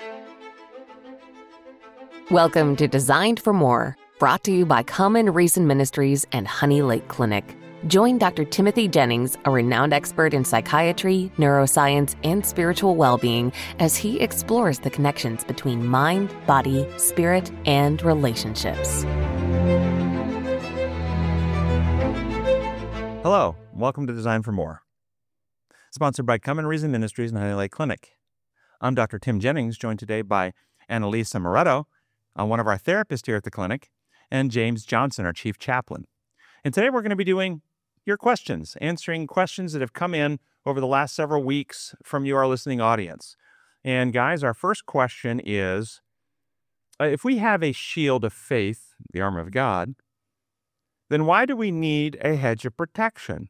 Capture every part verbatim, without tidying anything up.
Welcome to Designed for More, brought to you by Common Reason Ministries and Honey Lake Clinic. Join Doctor Timothy Jennings, a renowned expert in psychiatry, neuroscience, and spiritual well-being, as he explores the connections between mind, body, spirit, and relationships. Hello, welcome to Design for More. Sponsored by Common Reason Ministries and Honey Lake Clinic. I'm Doctor Tim Jennings, joined today by Annalisa Moretto, uh, one of our therapists here at the clinic, and James Johnson, our chief chaplain. And today we're going to be doing your questions, answering questions that have come in over the last several weeks from you, our listening audience. And guys, our first question is, uh, if we have a shield of faith, the armor of God, then why do we need a hedge of protection?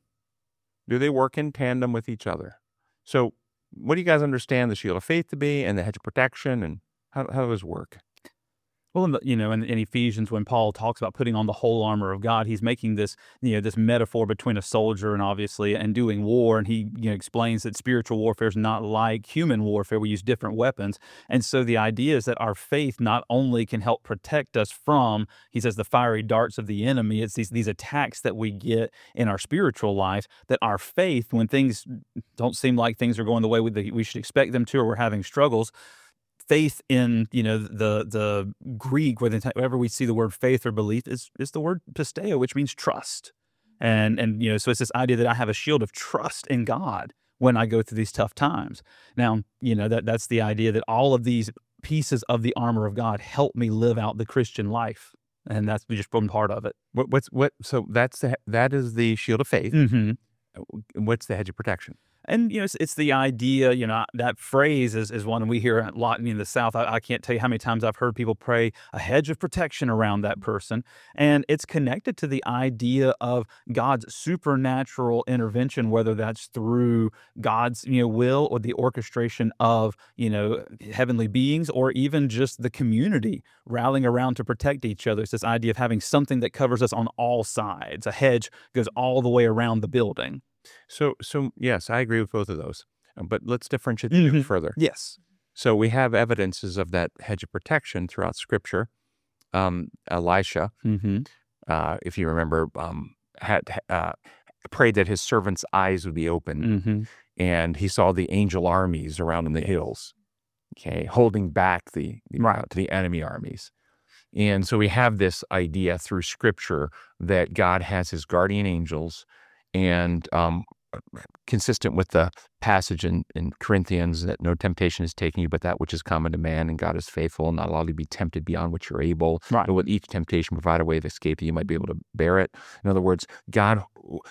Do they work in tandem with each other? So what do you guys understand the shield of faith to be and the hedge of protection, and how, how does it work? Well, in the, you know, in, in Ephesians, when Paul talks about putting on the whole armor of God, he's making this, you know, this metaphor between a soldier and obviously and doing war. And he, you know, explains that spiritual warfare is not like human warfare. We use different weapons. And so the idea is that our faith not only can help protect us from, he says, the fiery darts of the enemy. It's these, these attacks that we get in our spiritual life, that our faith, when things don't seem like things are going the way we, we should expect them to, or we're having struggles, faith in, you know, the the Greek, wherever we see the word faith or belief, is is the word pisteo, which means trust. And, and you know, so it's this idea that I have a shield of trust in God when I go through these tough times. Now, you know, that that's the idea that all of these pieces of the armor of God help me live out the Christian life. And that's just one part of it. What, what's what? So that's the, that is the shield of faith. Mm-hmm. What's the hedge of protection? And, you know, it's, it's the idea, you know, that phrase is, is one we hear a lot in the South. I, I can't tell you how many times I've heard people pray a hedge of protection around that person. And it's connected to the idea of God's supernatural intervention, whether that's through God's, you know, will or the orchestration of, you know, heavenly beings, or even just the community rallying around to protect each other. It's this idea of having something that covers us on all sides. A hedge goes all the way around the building. So, so yes, I agree with both of those, but let's differentiate Mm-hmm. them further. Yes. So we have evidences of that hedge of protection throughout Scripture. Um, Elisha, Mm-hmm. uh, if you remember, um, had uh, prayed that his servant's eyes would be open, Mm-hmm. and he saw the angel armies around in the hills, okay, holding back the, the, Right. uh, the enemy armies. And so we have this idea through Scripture that God has his guardian angels. And um, consistent with the passage in, in Corinthians that no temptation is taking you but that which is common to man, and God is faithful and not allow you to be tempted beyond what you're able. Right. But with each temptation, provide a way of escape that you might be able to bear it. In other words, God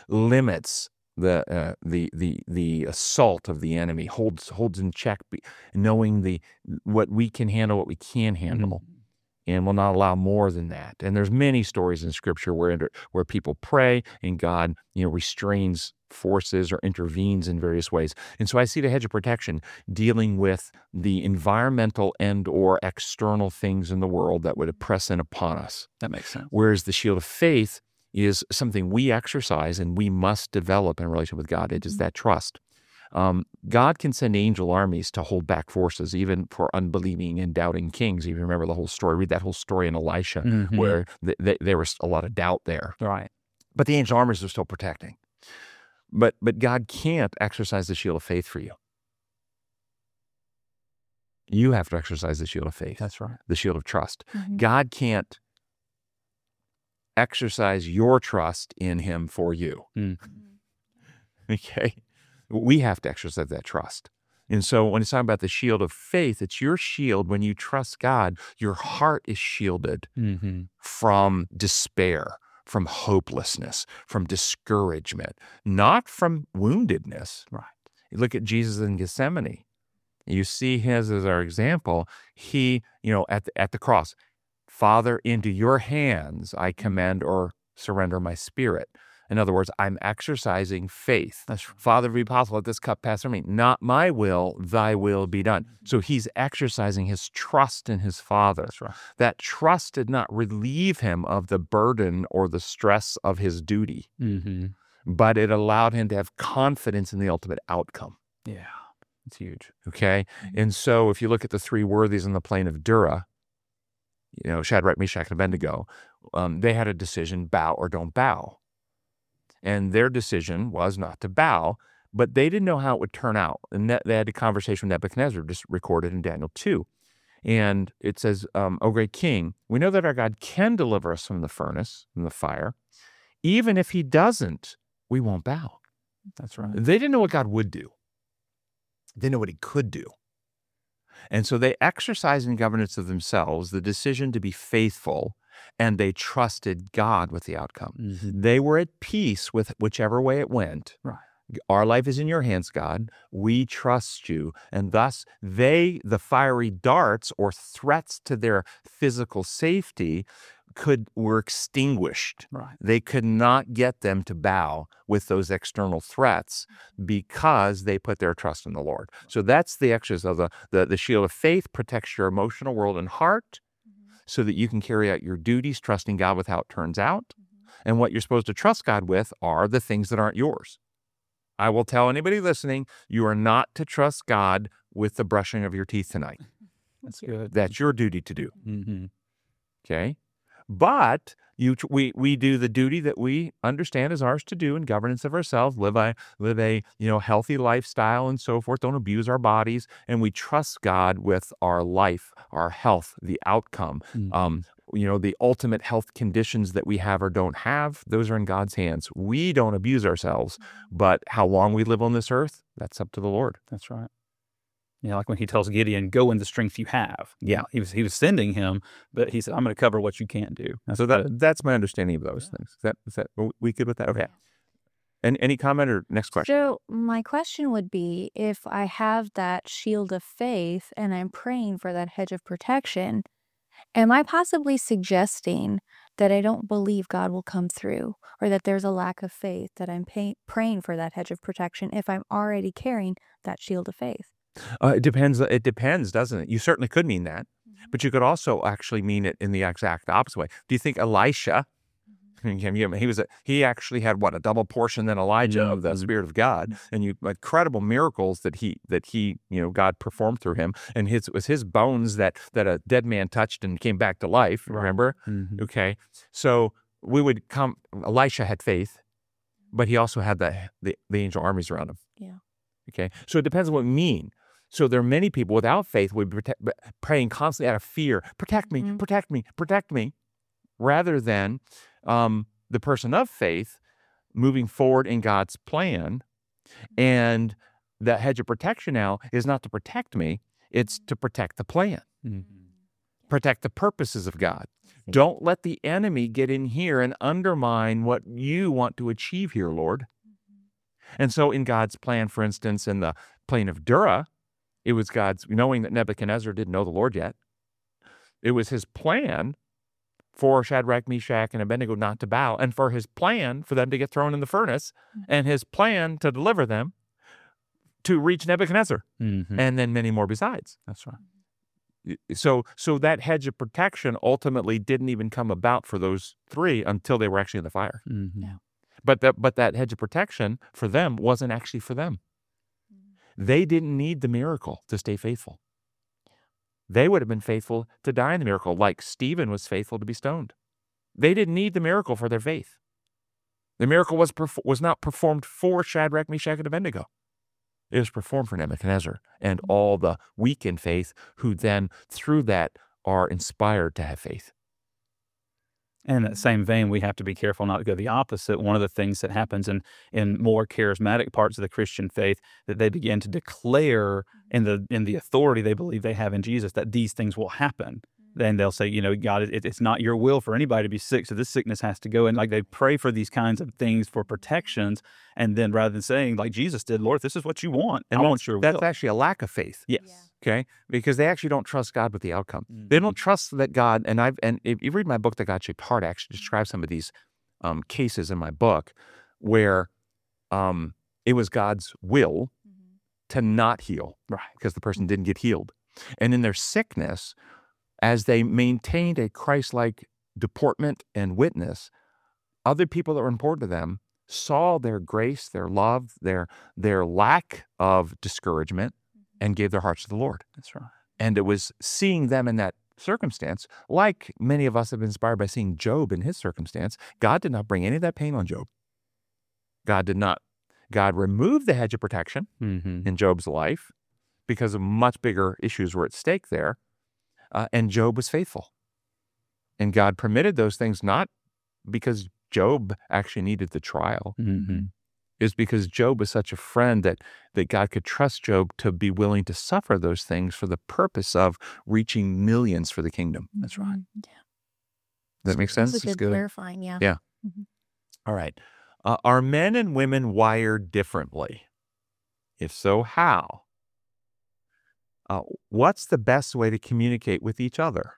limits the uh, the the the assault of the enemy, holds holds in check, knowing the what we can handle, what we can handle. Mm-hmm. And will not allow more than that. And there's many stories in Scripture where where people pray and God, you know, restrains forces or intervenes in various ways. And so I see the hedge of protection dealing with the environmental and or external things in the world that would press in upon us. That makes sense. Whereas the shield of faith is something we exercise and we must develop in relation with God. It is that trust. Um, God can send angel armies to hold back forces, even for unbelieving and doubting kings. You remember the whole story. Read that whole story in Elisha, mm-hmm. where th- th- there was a lot of doubt there. Right. But the angel armies are still protecting. But but God can't exercise the shield of faith for you. You have to exercise the shield of faith. That's right. The shield of trust. Mm-hmm. God can't exercise your trust in him for you. Mm-hmm. Okay? We have to exercise that trust. And so when it's talking about the shield of faith, it's your shield. When you trust God, your heart is shielded mm-hmm. from despair, from hopelessness, from discouragement, not from woundedness. Right. You look at Jesus in Gethsemane. You see his as our example. He, you know, at the, at the cross, Father, into your hands I commend or surrender my spirit. In other words, I'm exercising faith. That's right. Father, if it be possible, let this cup pass from me. Not my will, thy will be done. So he's exercising his trust in his Father. That's right. That trust did not relieve him of the burden or the stress of his duty, Mm-hmm. but it allowed him to have confidence in the ultimate outcome. Yeah. It's huge. Okay. And so if you look at the three worthies in the plain of Dura, you know, Shadrach, Meshach, and Abednego, um, they had a decision, bow or don't bow. And their decision was not to bow, but they didn't know how it would turn out. And that, they had a conversation with Nebuchadnezzar, just recorded in Daniel two. And it says, um, O great king, we know that our God can deliver us from the furnace, from the fire. Even if he doesn't, we won't bow. That's right. They didn't know what God would do. They know what he could do. And so they exercised in governance of themselves the decision to be faithful, and they trusted God with the outcome. Mm-hmm. They were at peace with whichever way it went. Right. Our life is in your hands, God. We trust you. And thus they, the fiery darts or threats to their physical safety, could were extinguished. Right. They could not get them to bow with those external threats because they put their trust in the Lord. So that's the exercise of the, the, the shield of faith protects your emotional world and heart so that you can carry out your duties, trusting God with how it turns out. And what you're supposed to trust God with are the things that aren't yours. I will tell anybody listening, you are not to trust God with the brushing of your teeth tonight. That's good. That's your duty to do. Mm-hmm. Okay? But you, we, we do the duty that we understand is ours to do in governance of ourselves, live a, live a, you know, healthy lifestyle and so forth, don't abuse our bodies, and we trust God with our life, our health, the outcome. Mm-hmm. Um, you know, the ultimate health conditions that we have or don't have, those are in God's hands. We don't abuse ourselves, but how long we live on this earth, that's up to the Lord. That's right. Yeah, like when he tells Gideon, go in the strength you have. Yeah. He was he was sending him, but he said, I'm going to cover what you can't do. That's so that good. that's my understanding of those things. Is that, is that, are we good with that? Okay. And any comment or next question? So my question would be, if I have that shield of faith and I'm praying for that hedge of protection, am I possibly suggesting that I don't believe God will come through, or that there's a lack of faith, that I'm pay- praying for that hedge of protection if I'm already carrying that shield of faith? Uh, it depends. It depends, doesn't it? You certainly could mean that, mm-hmm. but you could also actually mean it in the exact opposite way. Do you think Elisha, mm-hmm. he was a, he actually had what, a double portion than Elijah mm-hmm. of the Spirit of God, and you incredible miracles that he that he you know God performed through him, and his it was his bones that that a dead man touched and came back to life. Right. Remember? Mm-hmm. Okay, so we would come. Elisha had faith, but he also had the the, the angel armies around him. Yeah. Okay, so it depends on what we mean. So there are many people without faith would be protect, praying constantly out of fear, protect me, mm-hmm. protect me, protect me, rather than um, the person of faith moving forward in God's plan. And the hedge of protection now is not to protect me, it's to protect the plan, mm-hmm. protect the purposes of God. Don't let the enemy get in here and undermine what you want to achieve here, Lord. And so in God's plan, for instance, in the plain of Dura, it was God's, knowing that Nebuchadnezzar didn't know the Lord yet, it was his plan for Shadrach, Meshach, and Abednego not to bow, and for his plan for them to get thrown in the furnace, and his plan to deliver them to reach Nebuchadnezzar, mm-hmm. and then many more besides. That's right. So, so that hedge of protection ultimately didn't even come about for those three until they were actually in the fire. Mm-hmm. Yeah. But that, but that hedge of protection for them wasn't actually for them. They didn't need the miracle to stay faithful. They would have been faithful to die in the miracle, like Stephen was faithful to be stoned. They didn't need the miracle for their faith. The miracle was perf- was not performed for Shadrach, Meshach, and Abednego. It was performed for Nebuchadnezzar and all the weak in faith who then, through that, are inspired to have faith. And in that same vein, we have to be careful not to go the opposite. One of the things that happens in, in more charismatic parts of the Christian faith, that they begin to declare in the in the authority they believe they have in Jesus that these things will happen. Then they'll say, you know, God, it, it's not your will for anybody to be sick, so this sickness has to go. And like they pray for these kinds of things for protections, and then rather than saying, like Jesus did, Lord, if this is what you want, and I that's, want your that's will. actually a lack of faith. Yes. Yeah. Okay, because they actually don't trust God with the outcome. Mm-hmm. They don't trust that God, and I've and if you read my book, The God-Shaped Heart, I actually describe some of these um, cases in my book where um, it was God's will mm-hmm. to not heal, right? Because the person didn't get healed, and in their sickness, as they maintained a Christ-like deportment and witness, other people that were important to them saw their grace, their love, their their lack of discouragement, and gave their hearts to the Lord. That's right. And it was seeing them in that circumstance, like many of us have been inspired by seeing Job in his circumstance. God did not bring any of that pain on Job. God did not. God removed the hedge of protection Mm-hmm. in Job's life because of much bigger issues were at stake there. Uh, and Job was faithful. And God permitted those things not because Job actually needed the trial. Mm-hmm. Is because Job was such a friend that, that God could trust Job to be willing to suffer those things for the purpose of reaching millions for the kingdom. That's right. Mhm. Yeah. Does that make sense? That's a That's good good. clarifying. Yeah. Yeah. Mhm. All right. Uh, are men and women wired differently? If so, how? Uh, what's the best way to communicate with each other?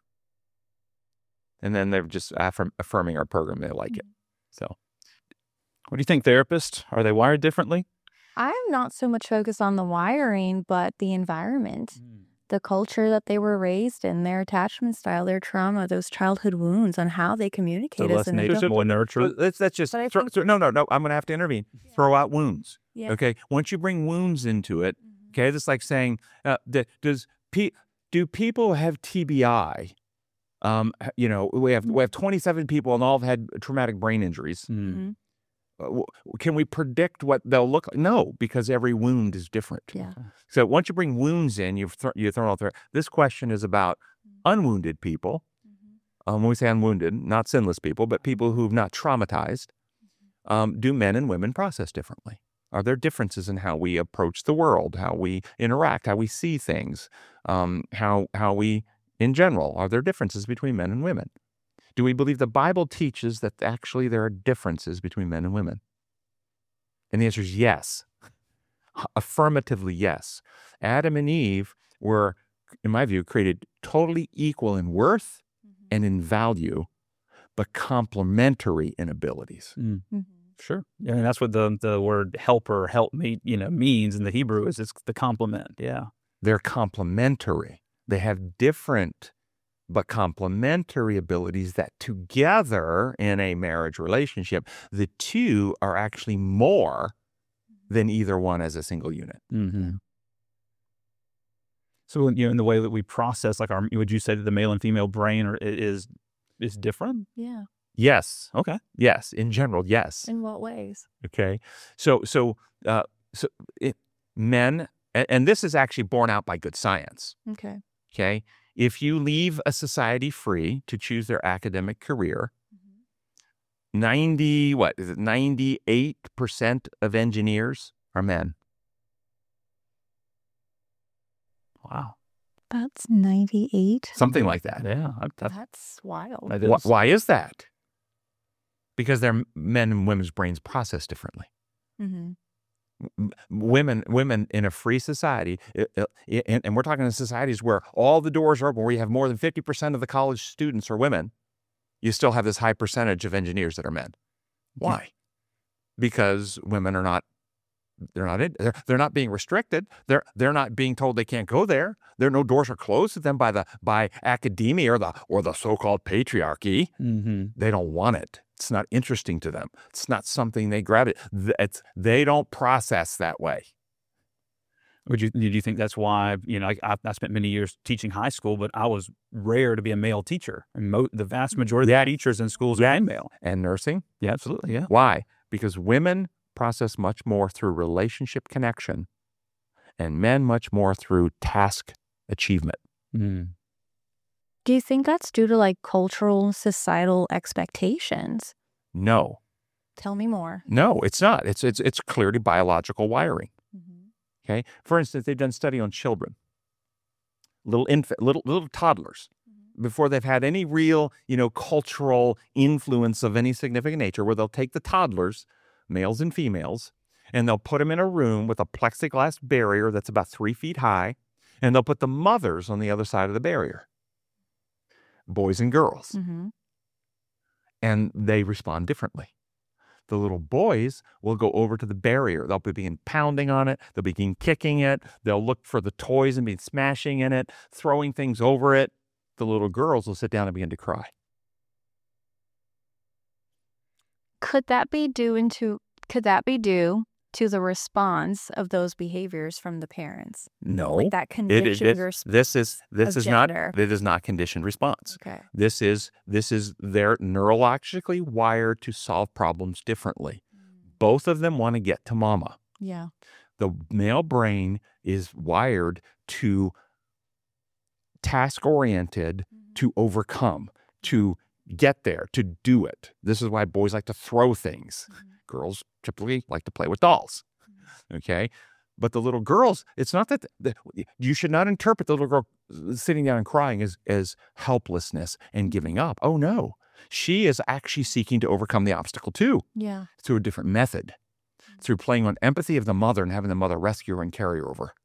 And then they're just affirm, affirming our program. They like it. So, What do you think, therapists? Are they wired differently? I'm not so much focused on the wiring, but the environment, the culture that they were raised in, their attachment style, their trauma, those childhood wounds, on how they So communicate as less an nature, adult. more nurture. let's, let's just, But I throw, think- throw- no, no, no, I'm going to have to intervene. Throw out wounds. Yeah. Okay. Once you bring wounds into it, Mhm. okay, that's like saying, uh, that does pe- do people have T B I? Um, you know, we have we have twenty-seven people and all have had traumatic brain injuries. Mm. Mhm. Uh, w- Can we predict what they'll look like? No, because every wound is different. Yeah. So once you bring wounds in, you've th- you've thrown out there. This question is about unwounded people. Um, when we say unwounded, not sinless people, but people who've not traumatized. Um, do men and women process differently? Are there differences in how we approach the world, how we interact, how we see things, um, how how we, in general, are there differences between men and women? Do we believe the Bible teaches that actually there are differences between men and women? And the answer is yes. Affirmatively, yes. Adam and Eve were, in my view, created totally equal in worth and in value, but complementary in abilities. Mm. Mhm. Sure. Yeah, and that's what the the word helper, help me, you know, means in the Hebrew is it's the complement. Yeah. They're complementary. They have different but complementary abilities that together in a marriage relationship, the two are actually more than either one as a single unit. Mm-hmm. So, you know, in the way that we process, like, our, would you say that the male and female brain are, is is different? Yeah. Yes. Okay. Yes. In general, yes. In what ways? Okay. So, so, uh, so it, men, and, and this is actually borne out by good science. Okay. Okay. If you leave a society free to choose their academic career, ninety, what is it, ninety-eight percent of engineers are men. Wow. That's ninety-eight. Something like that. Yeah. I, I, That's wild. that Why, is- why is that? Because their men and women's brains process differently. Mm-hmm. M- Women, women in a free society, it- it- and, and we're talking in societies where all the doors are open, where you have more than fifty percent of the college students are women, you still have this high percentage of engineers that are men. Why? Because women are not, they're not, in, they're, they're not being restricted. They're, they're not being told they can't go there. There, no doors are closed to them by the, by academia or the, or the so-called patriarchy. mm-hmm. They don't want it. It's not interesting to them. It's not something they grab it. Th- It's, they don't process that way. Would you, did you think that's why, you know, I, I I spent many years teaching high school, but I was rare to be a male teacher. And mo- the vast majority Yeah. of the teachers in schools are female. And nursing? Yeah, absolutely. Yeah. Why? Because women process much more through relationship connection and men much more through task achievement. Mm. Do you think that's due to like cultural, societal expectations? No, Tell me more. no, it's not. It's, it's, it's clearly biological wiring. Mm-hmm. Okay. For instance, they've done study on children, little infant, little, little toddlers, before they've had any real, you know, cultural influence of any significant nature, where they'll take the toddlers, males and females, and they'll put them in a room with a plexiglass barrier that's about three feet high, and they'll put the mothers on the other side of the barrier, boys and girls, Mm-hmm. and they respond differently. The little boys will go over to the barrier. They'll begin pounding on it. They'll begin kicking it. They'll look for the toys and be smashing in it, throwing things over it. The little girls will sit down and begin to cry. Could that be due into? Could that be due to the response of those behaviors from the parents. No, Like that it, it, conditioned it- response. this is this of is not gender. it is not conditioned response. Okay. This is this is they're neurologically wired to solve problems differently. Both of them want to get to mama. Yeah. The male brain is wired to task oriented, to overcome, to get there, to do it. This is why boys like to throw things. Girls typically like to play with dolls. Okay. But the little girls, it's not that the, you should not interpret the little girl sitting down and crying as, as helplessness and giving up. Oh, no. She is actually seeking to overcome the obstacle too, Yeah. through a different method, through playing on empathy of the mother and having the mother rescue her and carry her over.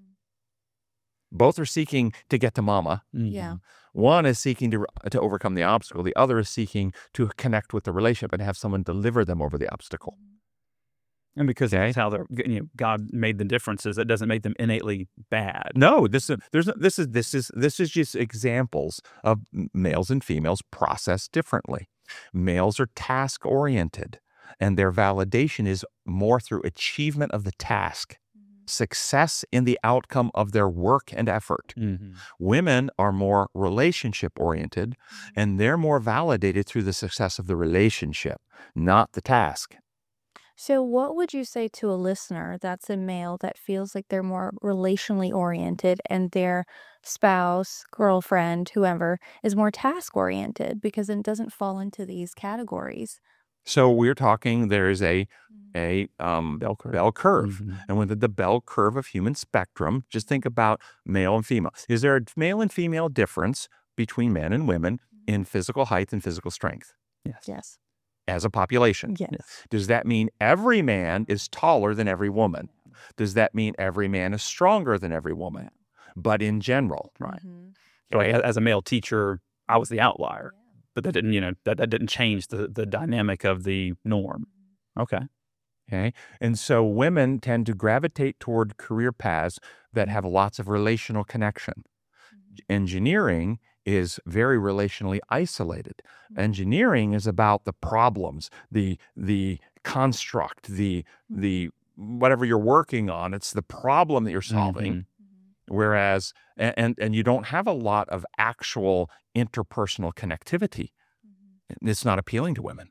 Both are seeking to get to mama. Yeah. One is seeking to to overcome the obstacle. The other is seeking to connect with the relationship and have someone deliver them over the obstacle. And because Okay. that's how they're, you know, God made the differences, it doesn't make them innately bad. No, this is there's no- this is this is this is just examples of m- males and females processed differently. Males are task oriented, and their validation is more through achievement of the task, success in the outcome of their work and effort. Mhm. Women are more relationship oriented, and they're more validated through the success of the relationship, not the task. So, what would you say to a listener that's a male that feels like they're more relationally oriented and their spouse, girlfriend, whoever is more task oriented because it doesn't fall into these categories? So we're talking there's a a um, Bell curve. bell curve. Mhm. And within the bell curve of human spectrum, just think about male and female. Is there a male and female difference between men and women in physical height and physical strength Yes. Yes. as a population? Yes. Does that mean every man is taller than every woman? Does that mean every man is stronger than every woman? But in general, Right. Mhm. So a- as a male teacher, I was the outlier, but that didn't, you know, that, that didn't change the, the dynamic of the norm. Okay. okay? And so women tend to gravitate toward career paths that have lots of relational connection. Engineering is very relationally isolated. Engineering is about the problems, the the construct, the the whatever you're working on. It's the problem that you're solving. Mhm. Whereas, a- and and you don't have a lot of actual interpersonal connectivity. It's not appealing to women.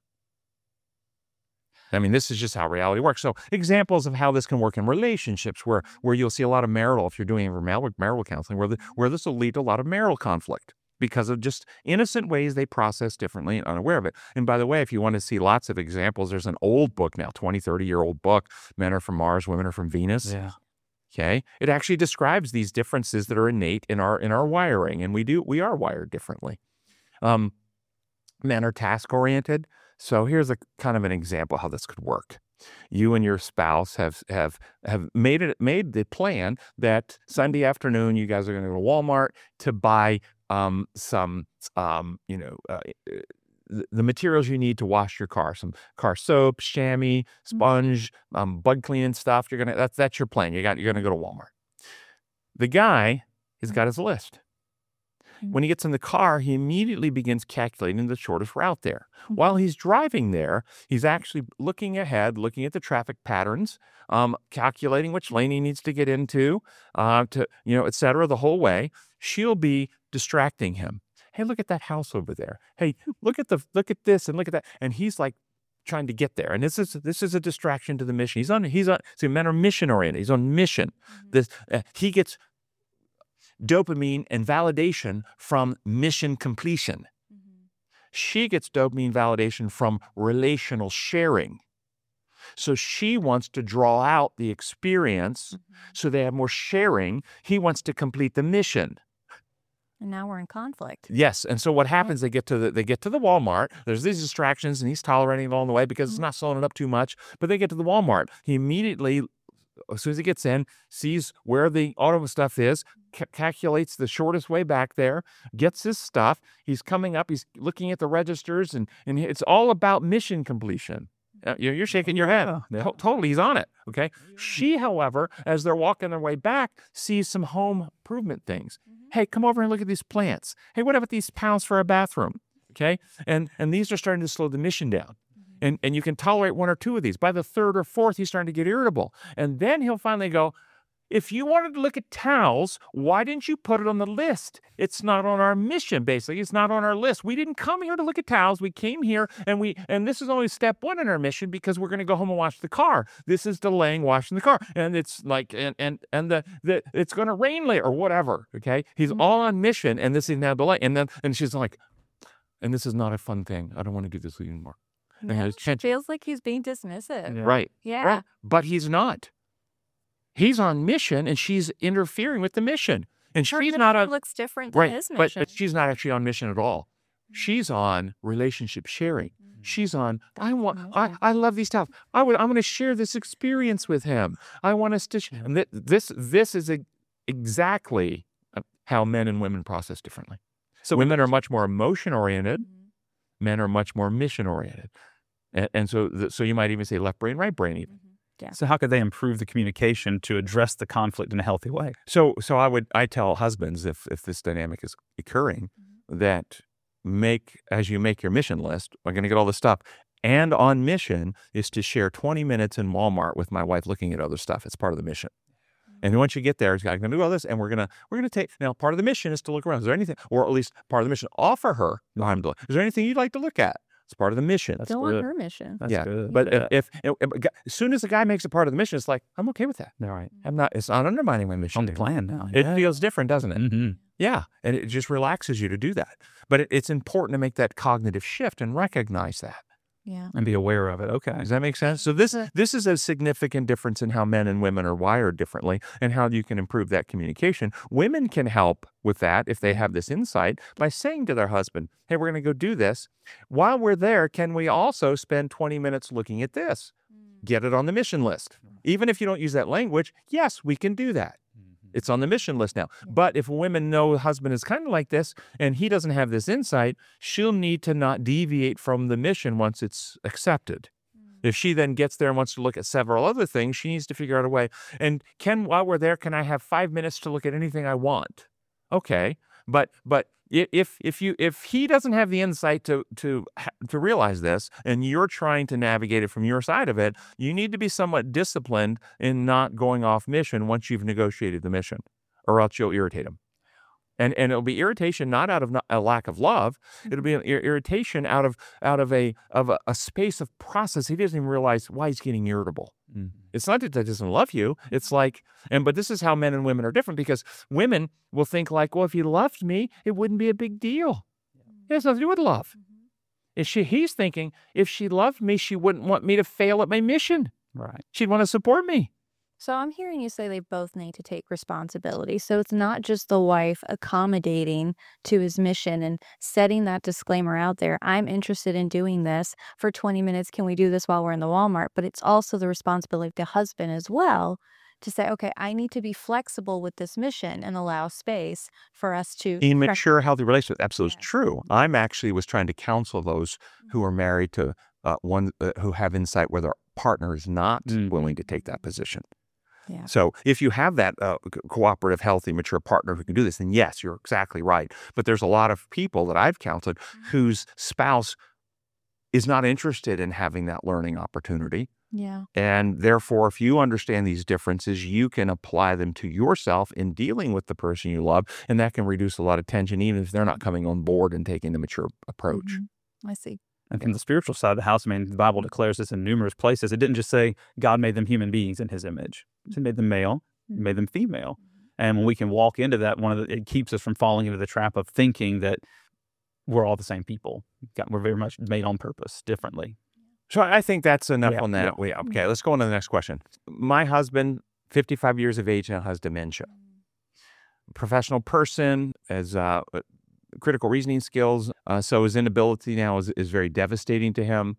I mean, this is just how reality works. So examples of how this can work in relationships where where you'll see a lot of marital, if you're doing marital, marital counseling, where, the, where this will lead to a lot of marital conflict because of just innocent ways they process differently and unaware of it. And by the way, if you want to see lots of examples, there's an old book now, twenty, thirty-year-old book, Men Are From Mars, Women Are From Venus. Yeah. Okay. It actually describes these differences that are innate in our in our wiring. And we do we are wired differently. Um, men are task oriented. So here's a kind of an example how this could work. You and your spouse have have have made it made the plan that Sunday afternoon you guys are going to go to Walmart to buy um, some um, you know uh, the, the materials you need to wash your car, some car soap, chamois, sponge, um, bug cleaning stuff. You're gonna that's that's your plan. You got you're gonna go to Walmart. The guy has got his list. When he gets in the car, he immediately begins calculating the shortest route there. While he's driving there, he's actually looking ahead, looking at the traffic patterns, um, calculating which lane he needs to get into, uh, to you know, et cetera, the whole way. She'll be distracting him. Hey, look at that house over there. Hey, look at the look at this and look at that. And he's like trying to get there. And this is this is a distraction to the mission. He's on he's on. See, men are mission oriented. He's on mission. This uh, he gets dopamine and validation from mission completion. She gets dopamine validation from relational sharing. So she wants to draw out the experience so they have more sharing. He wants to complete the mission. And now we're in conflict. Yes, and so what happens? They get to the they get to the Walmart. There's these distractions, and he's tolerating it along the way because it's not slowing it up too much. But they get to the Walmart. He immediately, as soon as he gets in, sees where the auto stuff is, ca- calculates the shortest way back there, gets his stuff. He's coming up. He's looking at the registers, and and it's all about mission completion. Uh, You're, you're shaking your head. Yeah. To- totally, he's on it. Okay. She, however, as they're walking their way back, sees some home improvement things. Hey, come over and look at these plants. Hey, what about these pounds for a bathroom? Okay. And and these are starting to slow the mission down. And, and you can tolerate one or two of these. By the third or fourth, he's starting to get irritable. And then he'll finally go, if you wanted to look at towels, why didn't you put it on the list? It's not on our mission, basically. It's not on our list. We didn't come here to look at towels. We came here, and we and this is only step one in our mission because we're going to go home and wash the car. This is delaying washing the car. And it's like, and and, and the, the it's going to rain later or whatever, okay? He's mm-hmm. all on mission, and this is now delay. And then and she's like, and this is not a fun thing. I don't want to do this anymore. Yeah, it feels like he's being dismissive. Yeah. Right. Yeah. Right. But he's not. He's on mission, and she's interfering with the mission. And Her she's not on looks different than right, his but, mission. but she's not actually on mission at all. She's on relationship sharing. She's on. I want. I, I love these towels. I would. I'm going to share this experience with him. I want us to. Sh- and th- this. This is a, exactly how men and women process differently. So women are much more emotion oriented. Mm-hmm. Men are much more mission oriented. And, and so, the, so you might even say left brain, right brain, even. Mm-hmm. Yeah. So how could they improve the communication to address the conflict in a healthy way? So, so I would, I tell husbands if if this dynamic is occurring, mm-hmm. that make as you make your mission list, I'm going to get all this stuff, and on mission is to share twenty minutes in Walmart with my wife looking at other stuff. It's part of the mission. Mm-hmm. And once you get there, I'm going to do all this, and we're gonna we're gonna take now. Part of the mission is to look around. Is there anything, or at least part of the mission, offer her time to look. Is there anything you'd like to look at? It's part of the mission. That's Go on her mission. That's yeah, good. but yeah. If, if, if as soon as the guy makes it part of the mission, it's like I'm okay with that. All right, I'm not. It's not undermining my mission. On the plan now. It yeah. feels different, doesn't it? Mm-hmm. Yeah, and it just relaxes you to do that. But it, it's important to make that cognitive shift and recognize that. Yeah, and be aware of it. Okay, does that make sense? So this this is a significant difference in how men and women are wired differently, and how you can improve that communication. Women can help with that if they have this insight by saying to their husband, "Hey, we're going to go do this. While we're there, can we also spend twenty minutes looking at this? Get it on the mission list. Even if you don't use that language, yes, we can do that." It's on the mission list now. But if women know the husband is kind of like this and he doesn't have this insight, she'll need to not deviate from the mission once it's accepted. Mm-hmm. If she then gets there and wants to look at several other things, she needs to figure out a way. And can, while we're there, can I have five minutes to look at anything I want? Okay. But but if if you if he doesn't have the insight to to to realize this, and you're trying to navigate it from your side of it, you need to be somewhat disciplined in not going off mission once you've negotiated the mission, or else you'll irritate him. And and it'll be irritation not out of not, a lack of love. It'll be an ir- irritation out of out of a of a, a space of process. He doesn't even realize why he's getting irritable. Mm-hmm. It's not that he doesn't love you. It's like, and but this is how men and women are different, because women will think like, well, if he loved me, it wouldn't be a big deal. It has nothing to do with love. Mm-hmm. If she, he's thinking, if she loved me, she wouldn't want me to fail at my mission. Right. She'd want to support me. So I'm hearing you say they both need to take responsibility. So it's not just the wife accommodating to his mission and setting that disclaimer out there. I'm interested in doing this for twenty minutes. Can we do this while we're in the Walmart? But it's also the responsibility of the husband as well to say, okay, I need to be flexible with this mission and allow space for us to In mature, healthy relationship. Absolutely Yeah. true. I'm actually was trying to counsel those who are married to uh, one uh, who have insight where their partner is not Mm. willing to take that position. Yeah. So if you have that uh, co- cooperative, healthy, mature partner who can do this, then yes, you're exactly right. But there's a lot of people that I've counseled whose spouse is not interested in having that learning opportunity. Yeah. And therefore, if you understand these differences, you can apply them to yourself in dealing with the person you love. And that can reduce a lot of tension, even if they're not coming on board and taking the mature approach. Mhm. I see. And from the spiritual side of the house, I mean, the Bible declares this in numerous places. It didn't just say God made them human beings in his image. He made them male, he made them female. And when we can walk into that, one of the, it keeps us from falling into the trap of thinking that we're all the same people. God, we're very much made on purpose differently. So I think that's enough Yeah, on that. yeah. We, okay, let's go on to the next question. My husband, fifty-five years of age now, has dementia. Professional person, has uh, critical reasoning skills. Uh, so his inability now is, is very devastating to him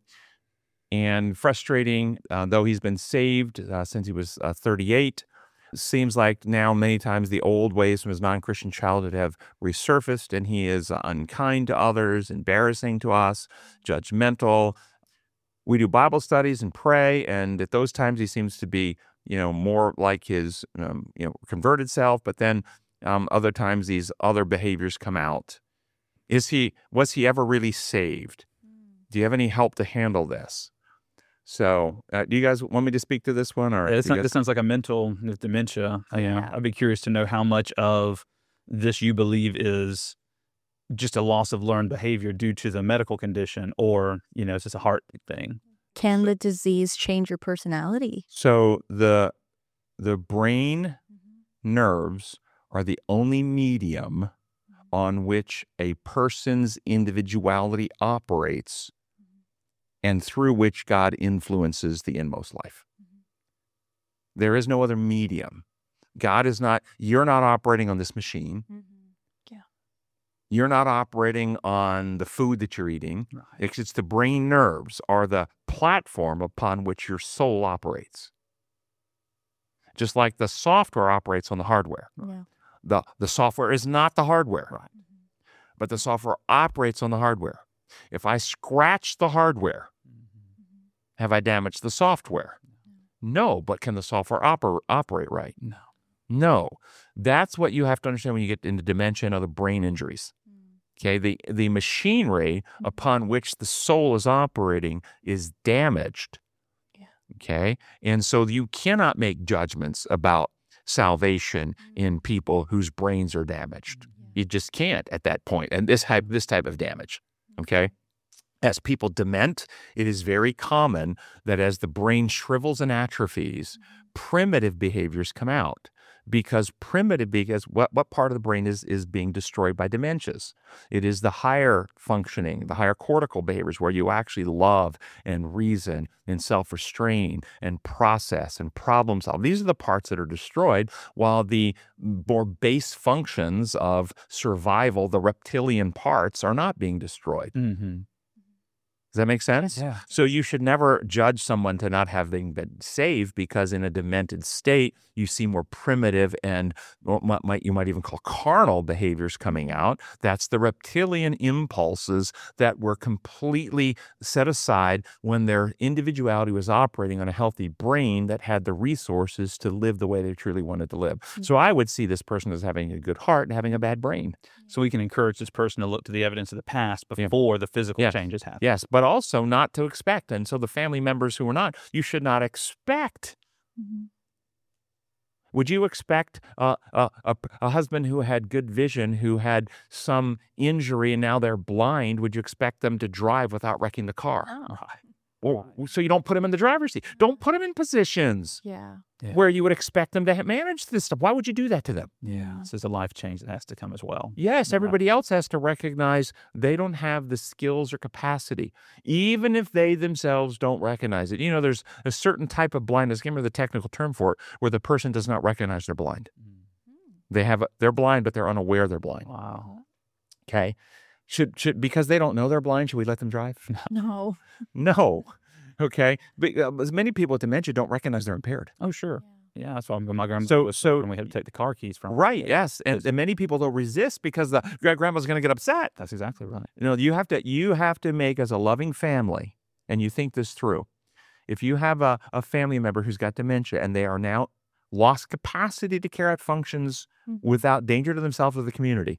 and frustrating, uh, though he's been saved uh, since he was uh, thirty-eight. Seems like now many times the old ways from his non-Christian childhood have resurfaced, and he is uh, unkind to others, embarrassing to us, judgmental. We do Bible studies and pray, and at those times he seems to be, you know, more like his, um, you know, converted self. But then um, other times these other behaviors come out. Is he? Was he ever really saved? Do you have any help to handle this? So, uh, do you guys want me to speak to this one, or It's do you not, guys- this sounds like a mental dementia. Uh, you know, Yeah. I'd be curious to know how much of this you believe is just a loss of learned behavior due to the medical condition, or you know, it's just a heart thing. Can the disease change your personality? So the the brain nerves are the only medium on which a person's individuality operates and through which God influences the inmost life. There is no other medium. God is not, you're not operating on this machine. Yeah. You're not operating on the food that you're eating. Right. It's, it's the brain nerves are the platform upon which your soul operates. Just like the software operates on the hardware. Yeah. The, the software is not the hardware, Right. but the software operates on the hardware. If I scratch the hardware, have I damaged the software? No, but can the software oper- operate right? No. No. That's what you have to understand when you get into dementia and other brain injuries. Okay, the, the machinery upon which the soul is operating is damaged. Yeah. Okay, and so you cannot make judgments about salvation in people whose brains are damaged. You just can't at that point. And this type, this type of damage. Okay. As people dement, it is very common that as the brain shrivels and atrophies, primitive behaviors come out. Because primitive, because what, what part of the brain is, is being destroyed by dementias? It is the higher functioning, the higher cortical behaviors where you actually love and reason and self-restrain and process and problem solve. These are the parts that are destroyed, while the more base functions of survival, the reptilian parts, are not being destroyed. Mm-hmm. Does that make sense? Yeah. So you should never judge someone to not having been saved, because in a demented state, you see more primitive and what might, might you might even call carnal behaviors coming out. That's the reptilian impulses that were completely set aside when their individuality was operating on a healthy brain that had the resources to live the way they truly wanted to live. So I would see this person as having a good heart and having a bad brain. So we can encourage this person to look to the evidence of the past Yeah. before the physical Yes. changes happen. Yes, but also not to expect. And so the family members who are not, you should not expect. Would you expect uh, a, a, a husband who had good vision, who had some injury and now they're blind, would you expect them to drive without wrecking the car? Oh. Or, so you don't put them in the driver's seat. Don't put them in positions Yeah. Yeah. where you would expect them to ha- manage this stuff. Why would you do that to them? Yeah. So there's a life change that has to come as well. Yes, Right. everybody else has to recognize they don't have the skills or capacity, even if they themselves don't recognize it. You know, there's a certain type of blindness, I can't remember the technical term for it, where the person does not recognize they're blind. They have, a, they're blind, but they're unaware they're blind. Wow. Okay. Should, should, because they don't know they're blind, should we let them drive? No. No. Okay. But, uh, as many people with dementia don't recognize they're impaired. Oh, sure. Yeah, that's why my grandma So- was so- when we had to take the car keys from her. Right. Yes. And, and many people will resist because the gra- grandma's going to get upset. That's exactly right. You know, you have to you have to make, as a loving family, and you think this through. If you have a, a family member who's got dementia and they are now lost capacity to carry out functions Mhm. without danger to themselves or the community,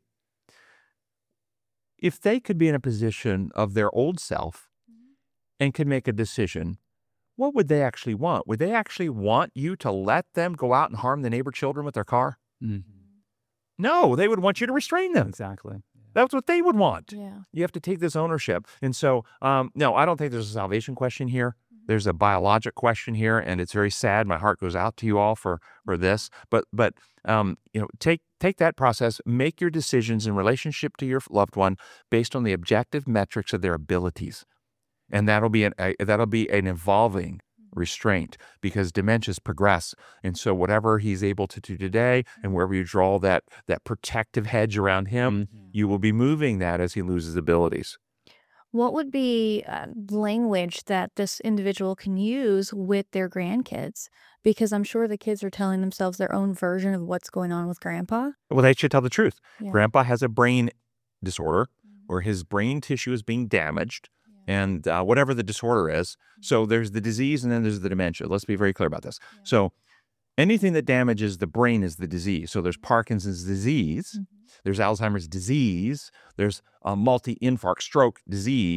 if they could be in a position of their old self and could make a decision, what would they actually want? Would they actually want you to let them go out and harm the neighbor children with their car? Mhm. No, they would want you to restrain them. Exactly. That's what they would want. Yeah. You have to take this ownership. And so, um, no, I don't think there's a salvation question here. There's a biologic question here, and it's very sad. My heart goes out to you all for for this. But but um, you know, take take that process, make your decisions in relationship to your loved one based on the objective metrics of their abilities, and that'll be an a, that'll be an evolving restraint, because dementias progress. And so whatever he's able to do today, and wherever you draw that that protective hedge around him, you will be moving that as he loses abilities. What would be uh, language that this individual can use with their grandkids? Because I'm sure the kids are telling themselves their own version of what's going on with grandpa. Well, they should tell the truth. Yeah. Grandpa has a brain disorder where his brain tissue is being damaged, and uh, whatever the disorder is. So there's the disease and then there's the dementia. Let's be very clear about this. So anything that damages the brain is the disease. So there's Parkinson's disease, there's Alzheimer's disease, there's a multi-infarct stroke disease,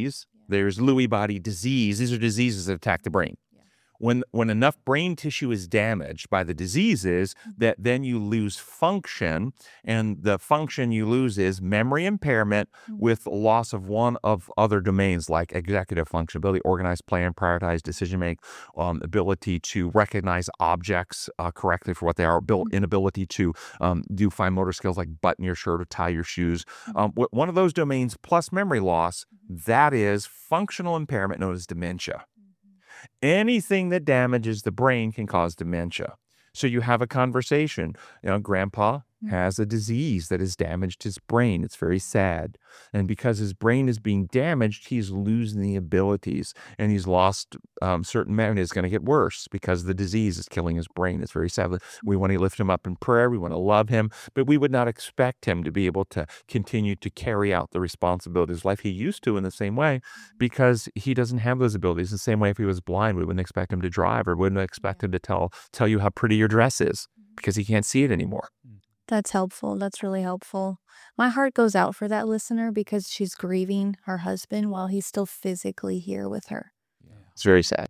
There's Lewy body disease. These are diseases that attack the brain. When, when enough brain tissue is damaged by the diseases, that then you lose function, and the function you lose is memory impairment with loss of one of other domains like executive function, ability to organize, plan, prioritize, decision make, um, ability to recognize objects uh, correctly for what they are, built inability to um, do fine motor skills like button your shirt or tie your shoes. Um, one of those domains plus memory loss, that is functional impairment known as dementia. Anything that damages the brain can cause dementia. So you have a conversation. You know, Grandpa has a disease that has damaged his brain. It's very sad. And because his brain is being damaged, he's losing the abilities, and he's lost um, certain memory. It's going to get worse because the disease is killing his brain. It's very sad. We want to lift him up in prayer. We want to love him, but we would not expect him to be able to continue to carry out the responsibilities of life he used to in the same way, because he doesn't have those abilities. The same way if he was blind, we wouldn't expect him to drive, or wouldn't expect him to tell tell you how pretty your dress is, because he can't see it anymore. That's helpful. That's really helpful. My heart goes out for that listener because she's grieving her husband while he's still physically here with her. It's very sad.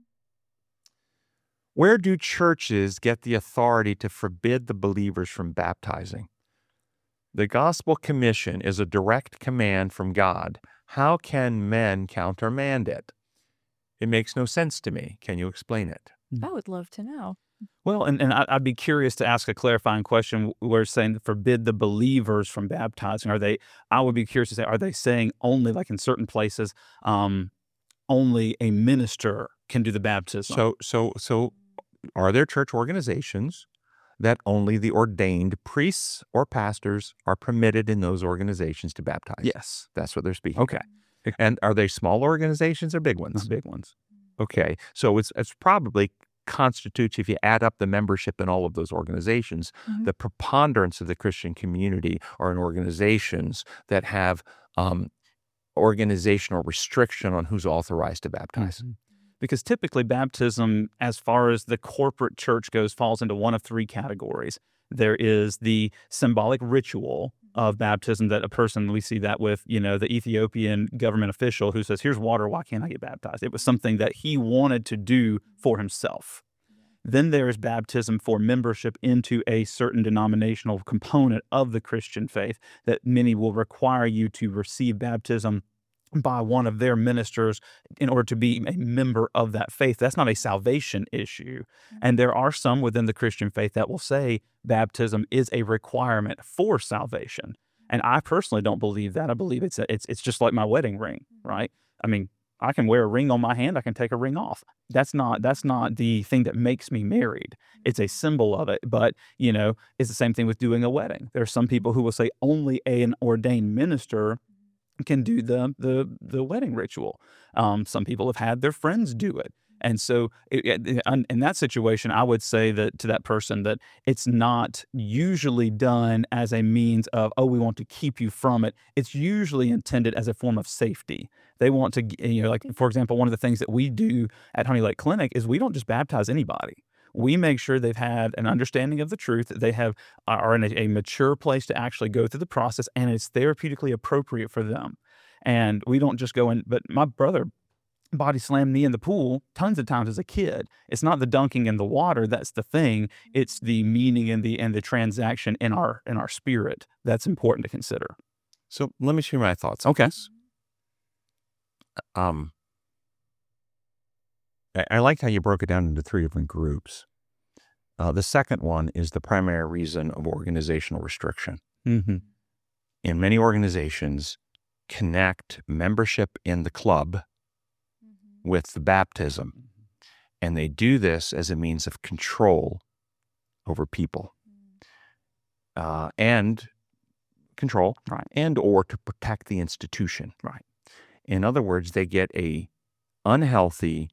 Where do churches get the authority to forbid the believers from baptizing? The Gospel Commission is a direct command from God. How can men countermand it? It makes no sense to me. Can you explain it? I would love to know. Well, and, and I'd be curious to ask a clarifying question. We're saying forbid the believers from baptizing. Are they, I would be curious to say, are they saying only, like in certain places, um, only a minister can do the baptism? So, so, so are there church organizations that only the ordained priests or pastors are permitted in those organizations to baptize? Yes. That's what they're speaking. Okay. And are they small organizations or big ones? Big ones. Okay. So it's, it's probably constitutes, if you add up the membership in all of those organizations, mm-hmm. the preponderance of the Christian community are in organizations that have um, organizational restriction on who's authorized to baptize. Mm-hmm. Because typically baptism, as far as the corporate church goes, falls into one of three categories. There is the symbolic ritual of baptism that a person, we see that with, you know, the Ethiopian government official who says, here's water, why can't I get baptized? It was something that he wanted to do for himself. Then there is baptism for membership into a certain denominational component of the Christian faith that many will require you to receive baptism by one of their ministers in order to be a member of that faith. That's not a salvation issue. And there are some within the Christian faith that will say baptism is a requirement for salvation. And I personally don't believe that. I believe it's a, it's it's just like my wedding ring, right? I mean, I can wear a ring on my hand. I can take a ring off. That's not that's not the thing that makes me married. It's a symbol of it. But, you know, it's the same thing with doing a wedding. There are some people who will say only an ordained minister can do the the the wedding ritual. Um, some people have had their friends do it. And so it, it, in that situation, I would say that to that person that it's not usually done as a means of, oh, we want to keep you from it. It's usually intended as a form of safety. They want to, you know, like, for example, one of the things that we do at Honey Lake Clinic is we don't just baptize anybody. We make sure they've had an understanding of the truth, that they have are in a, a mature place to actually go through the process, and it's therapeutically appropriate for them. And we don't just go in, but my brother body slammed me in the pool tons of times as a kid. It's not the dunking in the water that's the thing. It's the meaning and the and the transaction in our in our spirit that's important to consider. So let me share my thoughts. Okay. Um, I, I liked how you broke it down into three different groups. Uh, the second one is the primary reason of organizational restriction. Mm-hmm. In many organizations, connect membership in the club with the baptism. And they do this as a means of control over people. Uh, and control, right, and or to protect the institution. Right. In other words, they get a unhealthy,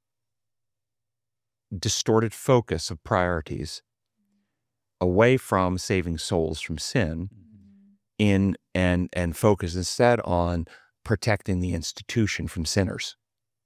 distorted focus of priorities away from saving souls from sin in and and focus instead on protecting the institution from sinners.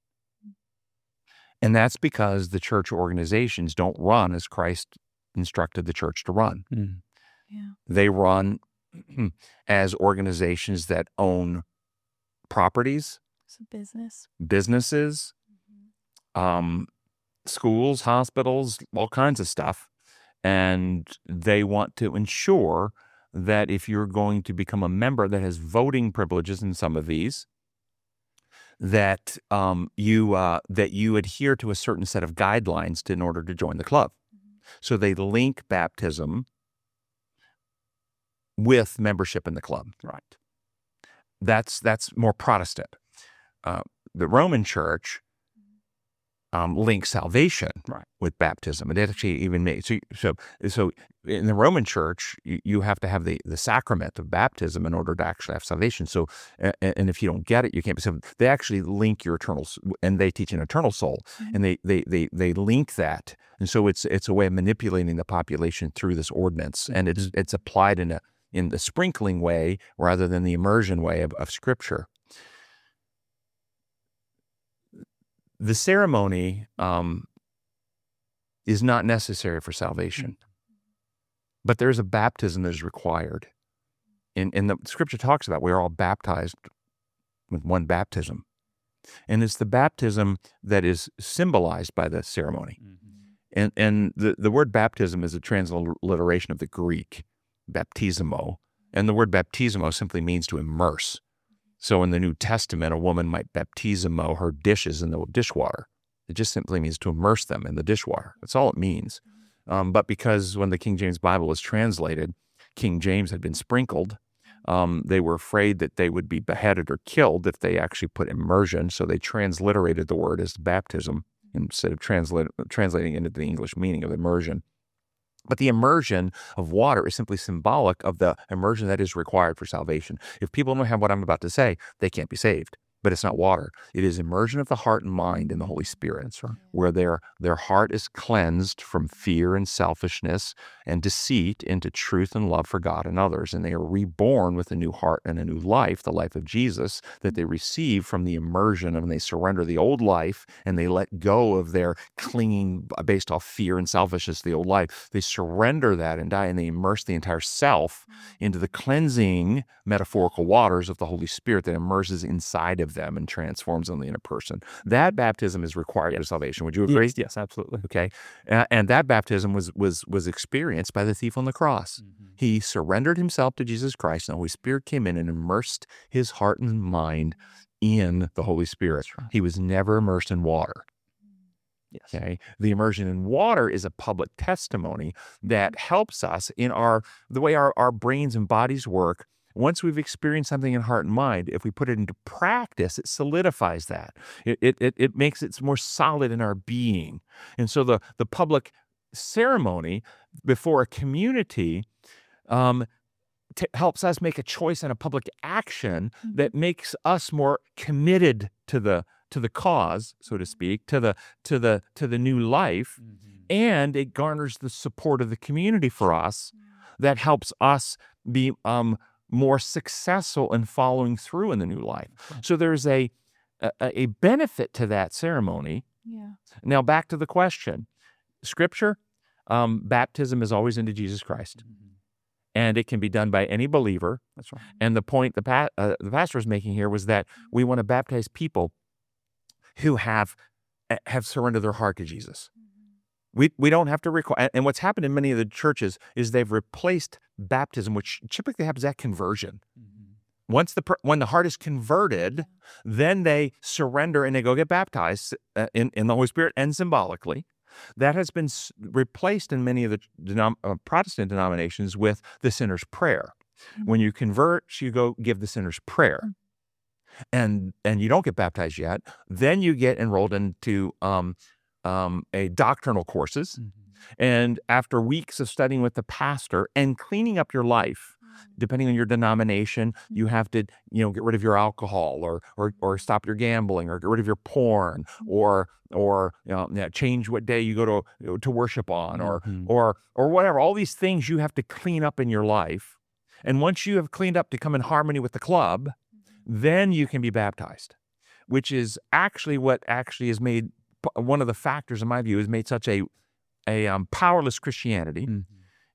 And that's because the church organizations don't run as Christ instructed the church to run. Mm. Yeah. They run as organizations that own properties It's a business. businesses, um, schools, hospitals, all kinds of stuff. And they want to ensure that if you're going to become a member that has voting privileges in some of these, that um, you uh, that you adhere to a certain set of guidelines to, in order to join the club. So they link baptism with membership in the club. Right. That's that's more Protestant. Uh, the Roman Church um, links salvation Right. with baptism. And it actually even made so so so in the Roman Church, you, you have to have the, the sacrament of baptism in order to actually have salvation. So and, and if you don't get it, you can't be saved. They actually link your eternal s- and they teach an eternal soul, Mhm. and they they they they link that. And so it's it's a way of manipulating the population through this ordinance, and it's it's applied in a in the sprinkling way rather than the immersion way of, of Scripture. The ceremony um, is not necessary for salvation, but there's a baptism that is required. And, and the Scripture talks about we're all baptized with one baptism. And it's the baptism that is symbolized by the ceremony. And and the, the word baptism is a transliteration of the Greek, baptismo. And the word baptismo simply means to immerse. So in the New Testament, a woman might baptismo her dishes in the dishwater. It just simply means to immerse them in the dishwater. That's all it means. Um, but because when the King James Bible was translated, King James had been sprinkled, um, they were afraid that they would be beheaded or killed if they actually put immersion. So they transliterated the word as baptism instead of translate, translating into the English meaning of immersion. But the immersion of water is simply symbolic of the immersion that is required for salvation. If people don't have what I'm about to say, they can't be saved. But it's not water. It is immersion of the heart and mind in the Holy Spirit, where their their heart is cleansed from fear and selfishness and deceit into truth and love for God and others. And they are reborn with a new heart and a new life, the life of Jesus, that they receive from the immersion, and they surrender the old life and they let go of their clinging based off fear and selfishness, the old life. They surrender that and die, and they immerse the entire self into the cleansing metaphorical waters of the Holy Spirit that immerses inside of them and transforms them in a person. That baptism is required at salvation. Would you agree? Yes, yes, absolutely. Okay, uh, and that baptism was was was experienced by the thief on the cross. Mm-hmm. He surrendered himself to Jesus Christ, and the Holy Spirit came in and immersed his heart and mind in the Holy Spirit. Right. He was never immersed in water. Yes. Okay, the immersion in water is a public testimony that helps us in our the way our, our brains and bodies work. Once we've experienced something in heart and mind, if we put it into practice, it solidifies that. It it it, it makes it more solid in our being. And so the the public ceremony before a community um, t- helps us make a choice and a public action that makes us more committed to the to the cause, so to speak, to the to the to the new life, and it garners the support of the community for us. That helps us be um, more successful in following through in the new life. So there's a, a a benefit to that ceremony. Yeah. Now back to the question, Scripture, um, baptism is always into Jesus Christ, and it can be done by any believer. That's right. And the point the pa- uh, the pastor was making here was that we want to baptize people who have have surrendered their heart to Jesus. We we don't have to require. And what's happened in many of the churches is they've replaced baptism, which typically happens at conversion. Once the per- when the heart is converted, then they surrender and they go get baptized uh, in in the Holy Spirit and symbolically. That has been s- replaced in many of the denom- uh, Protestant denominations with the sinner's prayer. When you convert, you go give the sinner's prayer. And and you don't get baptized yet, then you get enrolled into um, um, a doctrinal courses. And after weeks of studying with the pastor and cleaning up your life, depending on your denomination, you have to, you know, get rid of your alcohol or or or stop your gambling or get rid of your porn or or you know, yeah, change what day you go to you know, to worship on or Mhm. or or whatever. All these things you have to clean up in your life. And once you have cleaned up to come in harmony with the club, then you can be baptized, which is actually what actually has made one of the factors, in my view, has made such a a um, powerless Christianity, Mhm.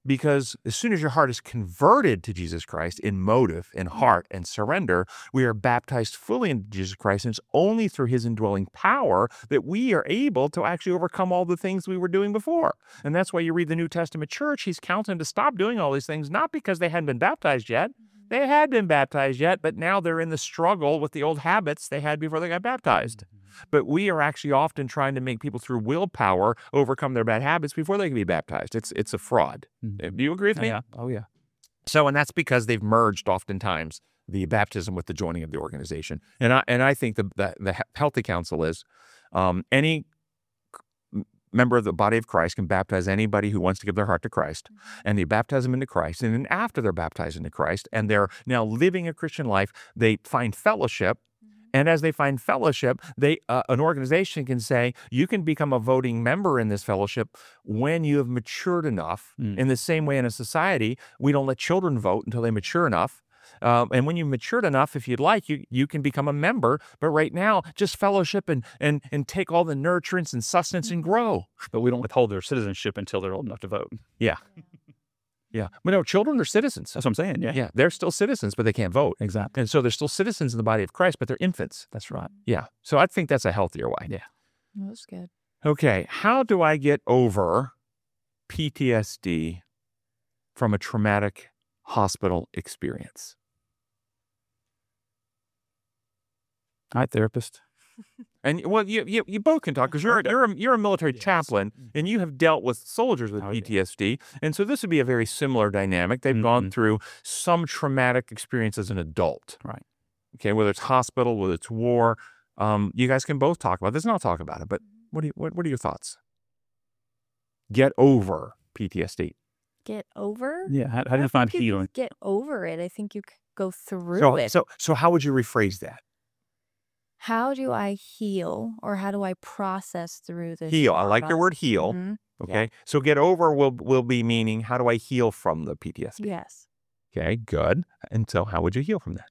Because as soon as your heart is converted to Jesus Christ in motive, in heart, and surrender, we are baptized fully into Jesus Christ. And it's only through his indwelling power that we are able to actually overcome all the things we were doing before. And that's why you read the New Testament church, he's counting to stop doing all these things, not because they hadn't been baptized yet. They had been baptized yet, but now they're in the struggle with the old habits they had before they got baptized. But we are actually often trying to make people through willpower overcome their bad habits before they can be baptized. It's it's a fraud. Mm-hmm. Do you agree with me? Yeah. Oh, yeah. So, and that's because they've merged oftentimes the baptism with the joining of the organization. And I and I think the the, the healthy counsel is um, any member of the body of Christ can baptize anybody who wants to give their heart to Christ, and they baptize them into Christ. And then after they're baptized into Christ and they're now living a Christian life, they find fellowship. And as they find fellowship, they uh, an organization can say, you can become a voting member in this fellowship when you have matured enough. Mm. In the same way in a society, we don't let children vote until they mature enough. Um, and when you've matured enough, if you'd like, you you can become a member. But right now, just fellowship and and and take all the nurturance and sustenance and grow. But we don't withhold their citizenship until they're old enough to vote. Yeah. Yeah. But no, children are citizens. That's what I'm saying. Yeah. Yeah. They're still citizens, but they can't vote. Exactly. And so they're still citizens in the body of Christ, but they're infants. That's right. Yeah. So I think that's a healthier way. Yeah. That's good. Okay. How do I get over P T S D from a traumatic hospital experience? All right, therapist. And well, you you, you both can talk because you're you're a, you're a military Yes. chaplain and you have dealt with soldiers with Oh, yeah. P T S D, and so this would be a very similar dynamic. They've gone Mhm. through some traumatic experience as an adult, Right. okay, whether it's hospital, whether it's war. Um, you guys can both talk about this, and I'll talk about it. But what do you, what what are your thoughts? Get over P T S D. Get over? Yeah. How, how do I you don't find think you healing? Get over it. I think you c- go through So it. so so how would you rephrase that? How do I heal, or how do I process through this? Heal. I like your trauma? word heal. Mhm. Okay. So get over will will be meaning how do I heal from the P T S D? Yes. Okay, good. And so how would you heal from that?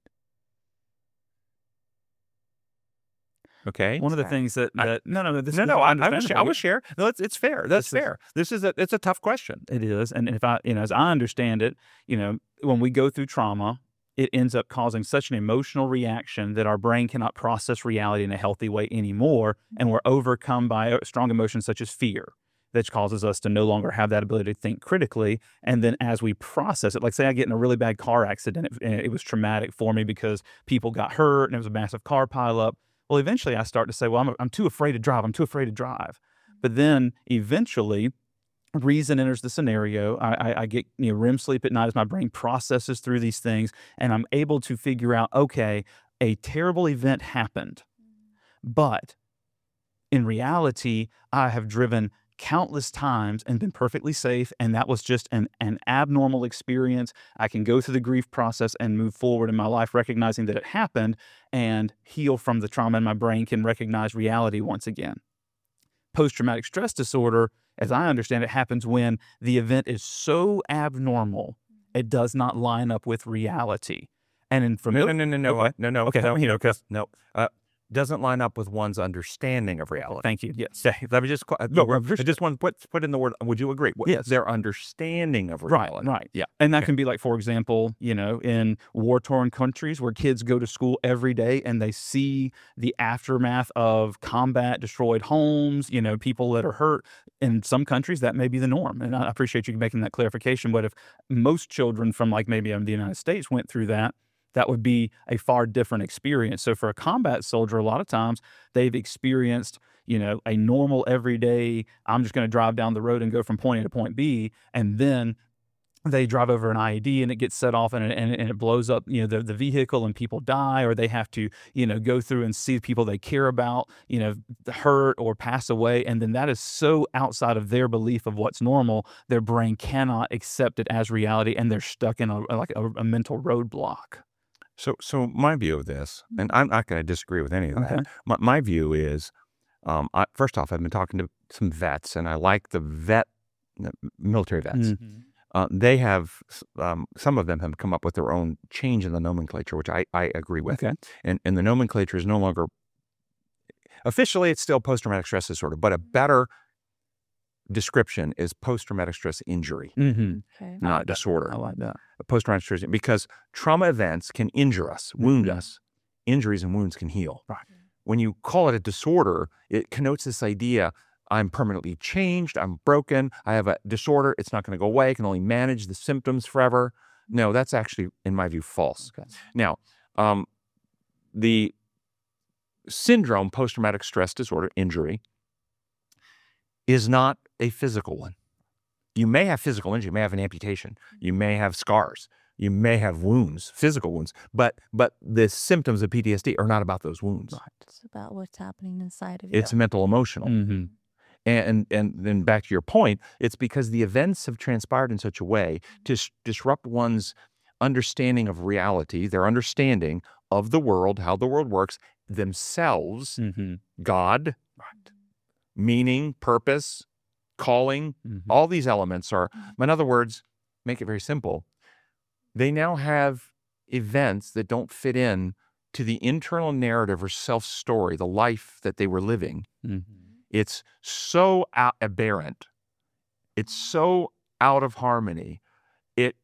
Okay. One of the Sorry. things that, I- that no, no, this no, is no, I, I will understandable. share. I will share. No, it's it's fair. That's This is- fair. This is a it's a tough question. It is. And if I, you know, as I understand it, you know, when we go through trauma, it ends up causing such an emotional reaction that our brain cannot process reality in a healthy way anymore. And we're overcome by strong emotions such as fear, that causes us to no longer have that ability to think critically. And then as we process it, like say I get in a really bad car accident, it, and it was traumatic for me because people got hurt and it was a massive car pileup. Well, eventually I start to say, well, I'm, I'm too afraid to drive. I'm too afraid to drive. But then eventually reason enters the scenario. I, I, I get you know, R E M sleep at night as my brain processes through these things, and I'm able to figure out, okay, a terrible event happened, but in reality, I have driven countless times and been perfectly safe, and that was just an, an abnormal experience. I can go through the grief process and move forward in my life, recognizing that it happened, and heal from the trauma, and my brain can recognize reality once again. Post-traumatic stress disorder, as I understand it, happens when the event is so abnormal, it does not line up with reality. And in from No, no, no, no, no, Okay. no, no. Okay, no, you know, 'cause- no. Uh, doesn't line up with one's understanding of reality. Thank you. Yes. Okay, let me just qu- No, I I'm just- just want to put put in the word. Would you agree? What- Yes. Their understanding of Right, reality. right. Yeah. And that Okay. can be like, for example, you know, in war-torn countries where kids go to school every day and they see the aftermath of combat, destroyed homes, you know, people that are hurt. In some countries, that may be the norm. And I appreciate you making that clarification. But if most children from like maybe um, the United States went through that, that would be a far different experience. So for a combat soldier, a lot of times they've experienced, you know, a normal everyday, I'm just going to drive down the road and go from point A to point B. And then they drive over an I E D and it gets set off and it, and, and it blows up, you know, the, the vehicle and people die, or they have to, you know, go through and see people they care about, you know, hurt or pass away. And then that is so outside of their belief of what's normal, their brain cannot accept it as reality, and they're stuck in a, like a, a mental roadblock. So, so my view of this, and I'm not going to disagree with any of Okay. that. My, my view is, um, I, first off, I've been talking to some vets, and I like the vet, the military vets. Mm-hmm. Uh, they have, um, some of them have come up with their own change in the nomenclature, which I, I agree with. Okay. And, and the nomenclature is no longer, officially it's still post-traumatic stress disorder, but a better description is post-traumatic stress injury, Mm-hmm. Okay. not disorder. I like that. Post-traumatic stress, because trauma events can injure us, wound Mhm. us. Injuries and wounds can heal. Right. When you call it a disorder, it connotes this idea, I'm permanently changed, I'm broken, I have a disorder, it's not going to go away, I can only manage the symptoms forever. No, that's actually, in my view, false. Okay. Now, um, the syndrome, post-traumatic stress disorder, injury, is not a physical one. You may have physical injury, you may have an amputation, you may have scars, you may have wounds, physical wounds, but but the symptoms of P T S D are not about those wounds. Right. It's about what's happening inside of you. It's mental, emotional. Mm-hmm. And, and then back to your point, it's because the events have transpired in such a way to s- disrupt one's understanding of reality, their understanding of the world, how the world works, themselves, Mm-hmm. God, meaning, purpose, calling, Mm-hmm. all these elements are, in other words, make it very simple. They now have events that don't fit in to the internal narrative or self-story, the life that they were living. Mm-hmm. It's so out, aberrant. It's so out of harmony. It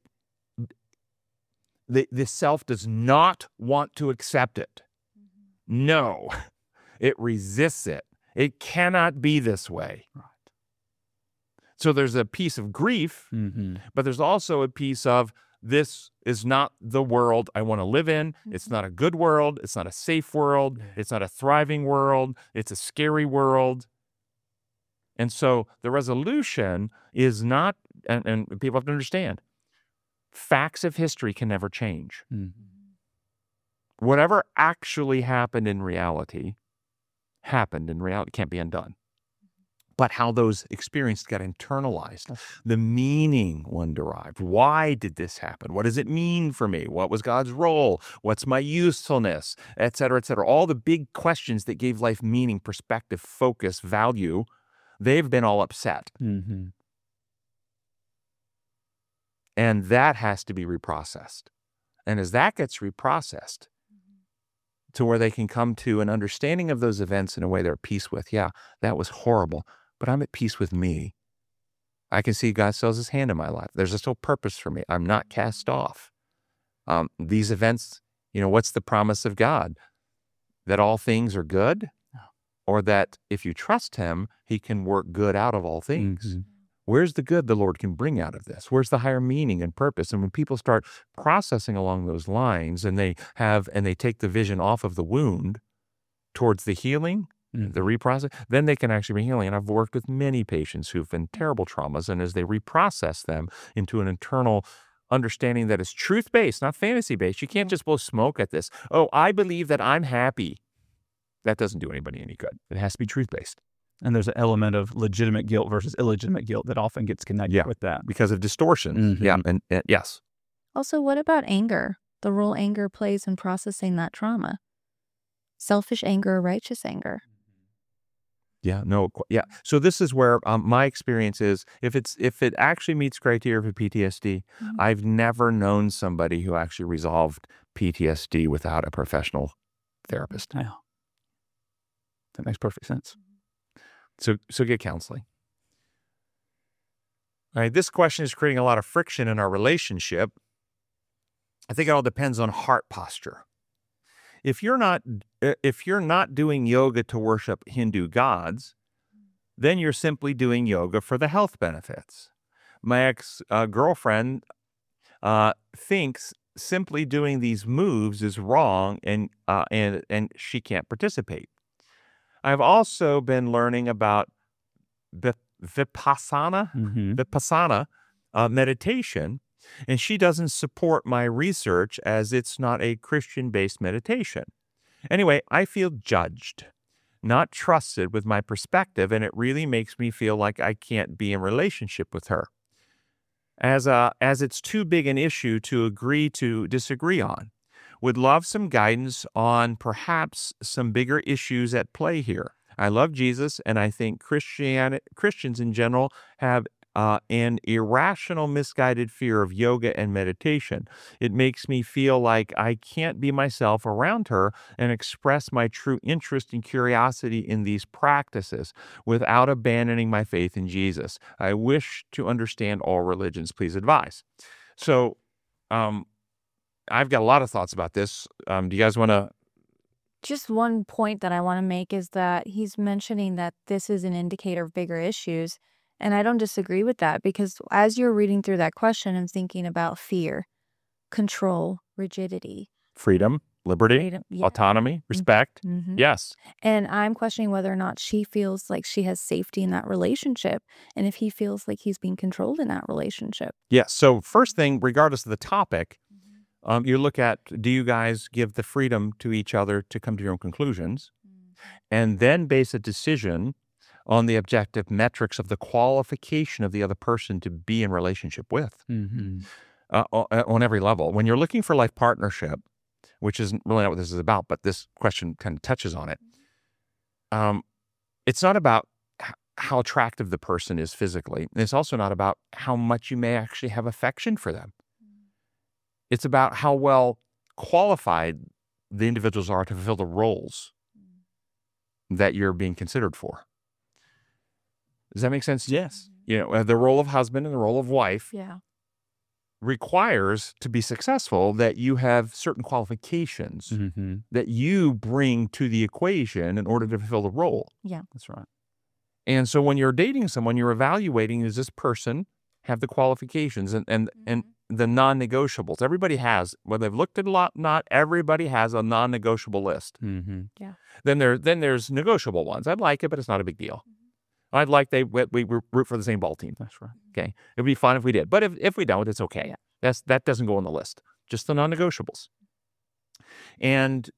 the, the self does not want to accept it. No, it resists it. It cannot be this way. Right. So there's a piece of grief, Mm-hmm. but there's also a piece of this is not the world I want to live in. It's not a good world. It's not a safe world. It's not a thriving world. It's a scary world. And so the resolution is not, and, and people have to understand, facts of history can never change. Mm-hmm. Whatever actually happened in reality, happened in reality, can't be undone. But how those experiences got internalized, the meaning one derived. Why did this happen? What does it mean for me? What was God's role? What's my usefulness? Et cetera, et cetera. All the big questions that gave life meaning, perspective, focus, value, they've been all upset. Mm-hmm. And that has to be reprocessed. And as that gets reprocessed to where they can come to an understanding of those events in a way they're at peace with, yeah, that was horrible, but I'm at peace with me. I can see God still has his hand in my life. There's a still purpose for me. I'm not cast off. Um, these events, you know, what's the promise of God? That all things are good? Or that if you trust him, he can work good out of all things? Mm-hmm. Where's the good the Lord can bring out of this? Where's the higher meaning and purpose? And when people start processing along those lines and they have, and they take the vision off of the wound towards the healing, Mm-hmm. the reprocess, then they can actually be healing. And I've worked with many patients who've been terrible traumas. And as they reprocess them into an internal understanding that is truth-based, not fantasy-based, you can't just blow smoke at this. Oh, I believe that I'm happy. That doesn't do anybody any good. It has to be truth-based. And there's an element of legitimate guilt versus illegitimate guilt that often gets connected Yeah. with that. Because of distortion. Mhm. Yeah. And, and yes. Also, what about anger? The role anger plays in processing that trauma. Selfish anger or righteous anger. Yeah, no, qu- yeah. So this is where um, my experience is, if it's if it actually meets criteria for P T S D, Mhm. I've never known somebody who actually resolved P T S D without a professional therapist. Yeah. That makes perfect sense. So so get counseling. All right, this question is creating a lot of friction in our relationship. I think it all depends on heart posture. If you're not uh, if you're not doing yoga to worship Hindu gods, then you're simply doing yoga for the health benefits. My ex uh, girlfriend uh, thinks simply doing these moves is wrong, and uh, and and she can't participate. I've also been learning about vip- vipassana, Mm-hmm. vipassana uh, meditation, and she doesn't support my research as it's not a Christian-based meditation. Anyway, I feel judged, not trusted with my perspective, and it really makes me feel like I can't be in relationship with her, as a, as it's too big an issue to agree to disagree on. Would love some guidance on perhaps some bigger issues at play here. I love Jesus, and I think Christian Christians in general have uh, an irrational, misguided fear of yoga and meditation. It makes me feel like I can't be myself around her and express my true interest and curiosity in these practices without abandoning my faith in Jesus. I wish to understand all religions. Please advise. So, um, I've got a lot of thoughts about this. Um, do you guys want to? Just one point that I want to make is that he's mentioning that this is an indicator of bigger issues. And I don't disagree with that, because as you're reading through that question, I'm thinking about fear, control, rigidity, Freedom, liberty, freedom. Yeah. autonomy, respect. Mhm. Yes. And I'm questioning whether or not she feels like she has safety in that relationship, and if he feels like he's being controlled in that relationship. Yes. So first thing, regardless of the topic, um, you look at, do you guys give the freedom to each other to come to your own conclusions, and then base a decision on the objective metrics of the qualification of the other person to be in relationship with, Mm-hmm. uh, o- uh, on every level. When you're looking for life partnership, which isn't really not what this is about, but this question kind of touches on it. Um, it's not about h- how attractive the person is physically. And it's also not about how much you may actually have affection for them. It's about how well qualified the individuals are to fulfill the roles that you're being considered for. Does that make sense? Yes. You know, uh, the role of husband and the role of wife Yeah. requires, to be successful, that you have certain qualifications Mm-hmm. that you bring to the equation in order to fulfill the role. That's right. And so when you're dating someone, you're evaluating, does this person have the qualifications and, and, and the non-negotiables? Everybody has, whether they've looked at a lot, not everybody has a non-negotiable list. Mm-hmm. Then there, then there's negotiable ones. I'd like it, but it's not a big deal. I'd like they we, we root for the same ball team. That's right. Okay, it'd be fun if we did, but if if we don't, it's okay. Yeah. That's that doesn't go on the list. Just the non-negotiables. And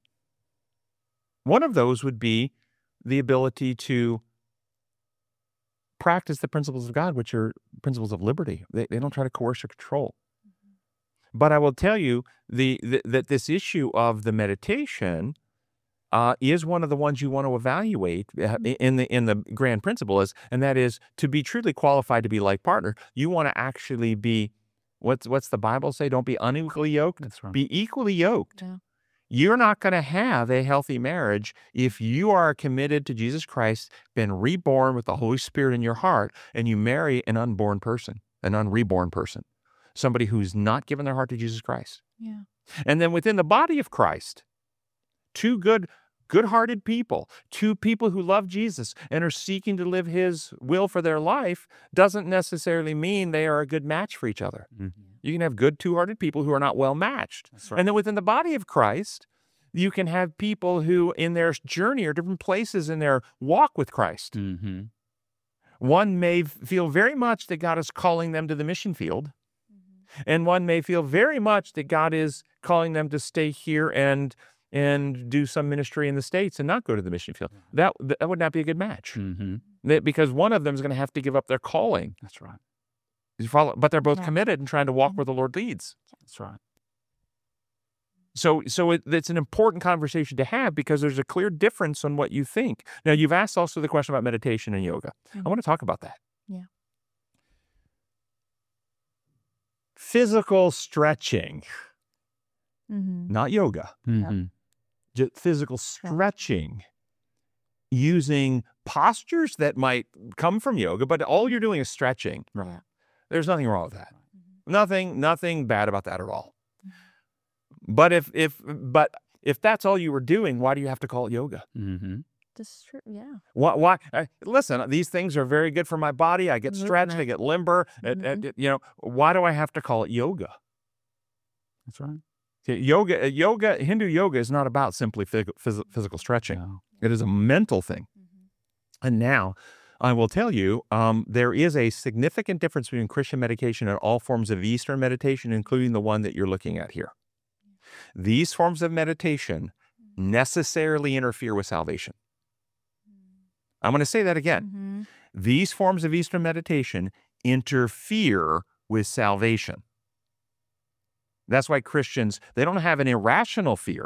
one of those would be the ability to practice the principles of God, which are principles of liberty. They they don't try to coerce or control. But I will tell you the, the that this issue of the meditation uh, is one of the ones you want to evaluate uh, in the in the grand principle is, and that is to be truly qualified to be life partner. You want to actually be, what's what's the Bible say? Don't be unequally yoked. That's right. Be equally yoked. Yeah. You're not going to have a healthy marriage if you are committed to Jesus Christ, been reborn with the Holy Spirit in your heart, and you marry an unborn person, an unreborn person, somebody who's not given their heart to Jesus Christ. Yeah. And then within the body of Christ, two good, good-hearted people, two people who love Jesus and are seeking to live his will for their life doesn't necessarily mean they are a good match for each other. Mm-hmm. You can have good two-hearted people who are not well matched. That's right. And then within the body of Christ, you can have people who in their journey are different places in their walk with Christ. Mm-hmm. One may feel very much that God is calling them to the mission field, and one may feel very much that God is calling them to stay here and and do some ministry in the States and not go to the mission field. That that would not be a good match. Mm-hmm. That- because one of them is going to have to give up their calling. That's right. You follow, but they're both Yeah. committed and trying to walk where the Lord leads. That's right. So, so it, it's an important conversation to have because there's a clear difference on what you think. Now, you've asked also the question about meditation and yoga. I want to talk about that. Yeah. Physical stretching, Mm-hmm. not yoga. Mm-hmm. Just physical stretching using postures that might come from yoga, but all you're doing is stretching. Right. There's nothing wrong with that. Nothing, nothing bad about that at all. But if if but if that's all you were doing, why do you have to call it yoga? Mm-hmm. That's true. Yeah. Why? why uh, listen, these things are very good for my body. I get stretched, I get limber. uh, uh, Mhm. you know, why do I have to call it yoga? That's right. See, Yoga, uh, yoga, Hindu yoga is not about simply phys- phys- physical stretching. No. It is a mental thing. And now, I will tell you, um, there is a significant difference between Christian meditation and all forms of Eastern meditation, including the one that you're looking at here. These forms of meditation necessarily interfere with salvation. I'm going to say that again. Mm-hmm. These forms of Eastern meditation interfere with salvation. That's why Christians, they don't have an irrational fear.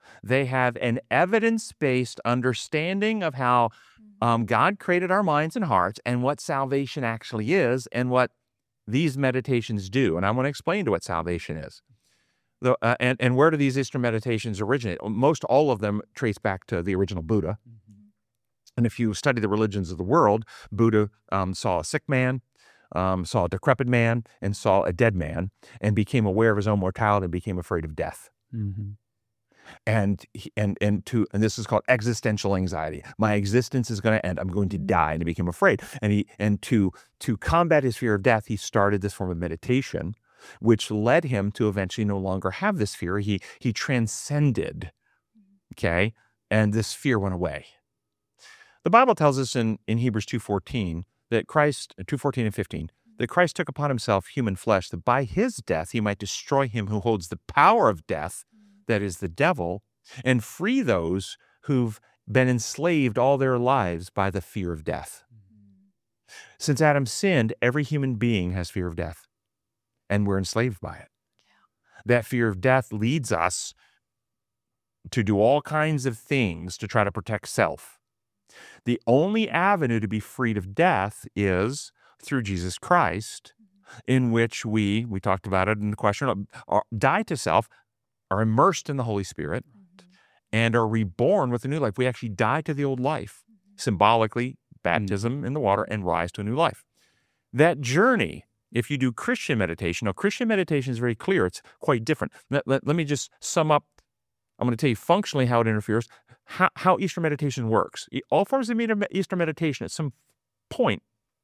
They have an evidence-based understanding of how um, God created our minds and hearts and what salvation actually is and what these meditations do. And I want to explain to what salvation is. The, uh, and, and where do these Eastern meditations originate? Most all of them trace back to the original Buddha. Mm-hmm. And if you study the religions of the world, Buddha um, saw a sick man, um, saw a decrepit man, and saw a dead man, and became aware of his own mortality and became afraid of death. Mm-hmm. And and and to and this is called existential anxiety. My existence is going to end. I'm going to die, and he became afraid. And he and to to combat his fear of death, he started this form of meditation, which led him to eventually no longer have this fear. He he transcended, okay, and this fear went away. The Bible tells us in in Hebrews two fourteen that Christ two fourteen and fifteen that Christ took upon himself human flesh, that by his death he might destroy him who holds the power of death, that is the devil, and free those who've been enslaved all their lives by the fear of death. Since Adam sinned, every human being has fear of death, and we're enslaved by it. Yeah. That fear of death leads us to do all kinds of things to try to protect self. The only avenue to be freed of death is through Jesus Christ, in which we, we talked about it in the question, are, die to self, are immersed in the Holy Spirit, mm-hmm. and are reborn with a new life. We actually die to the old life, mm-hmm. symbolically, baptism mm-hmm. in the water, and rise to a new life. That journey, if you do Christian meditation, now Christian meditation is very clear. It's quite different. Let, let, let me just sum up. I'm going to tell you functionally how it interferes, how, how Eastern meditation works. All forms of Eastern meditation at some point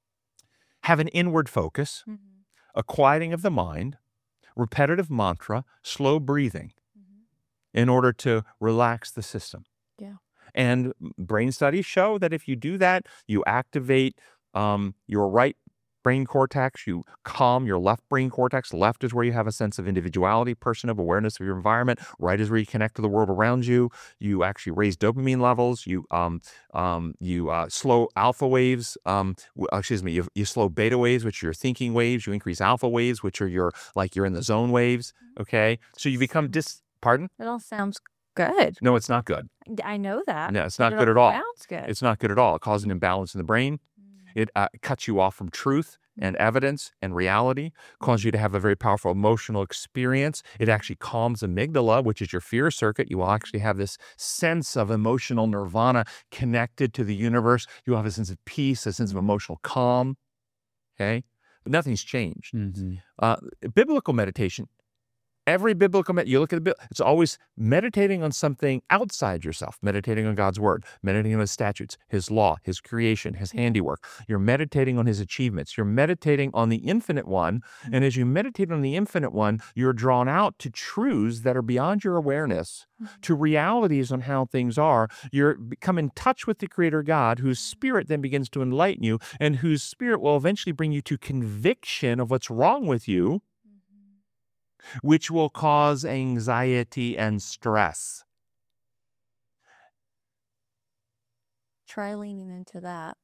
have an inward focus, mm-hmm. a quieting of the mind, repetitive mantra, slow breathing, mm-hmm. in order to relax the system. Yeah. And brain studies show that if you do that, you activate um, your right brain cortex, you calm your left brain cortex. Left is where you have a sense of individuality, personhood, awareness of your environment. Right is where you connect to the world around you. You actually raise dopamine levels. You um um you uh, slow alpha waves. Um, excuse me. You, you slow beta waves, which are your thinking waves. You increase alpha waves, which are your like you're in the zone waves. Okay, so you become dis. Pardon? It all sounds good. No, it's not good. I know that. No, it's not it good at all. Sounds good. It's not good at all. It causes an imbalance in the brain. It uh, cuts you off from truth and evidence and reality, causes you to have a very powerful emotional experience. It actually calms amygdala, which is your fear circuit. You will actually have this sense of emotional nirvana connected to the universe. You will have a sense of peace, a sense of emotional calm, okay? But nothing's changed. Mm-hmm. Uh, biblical meditation, every biblical, med- you look at the Bible, it's always meditating on something outside yourself, meditating on God's word, meditating on his statutes, his law, his creation, his handiwork. You're meditating on his achievements. You're meditating on the infinite one. And as you meditate on the infinite one, you're drawn out to truths that are beyond your awareness, to realities on how things are. You're become in touch with the Creator God, whose spirit then begins to enlighten you, and whose spirit will eventually bring you to conviction of what's wrong with you, which will cause anxiety and stress. Try leaning into that.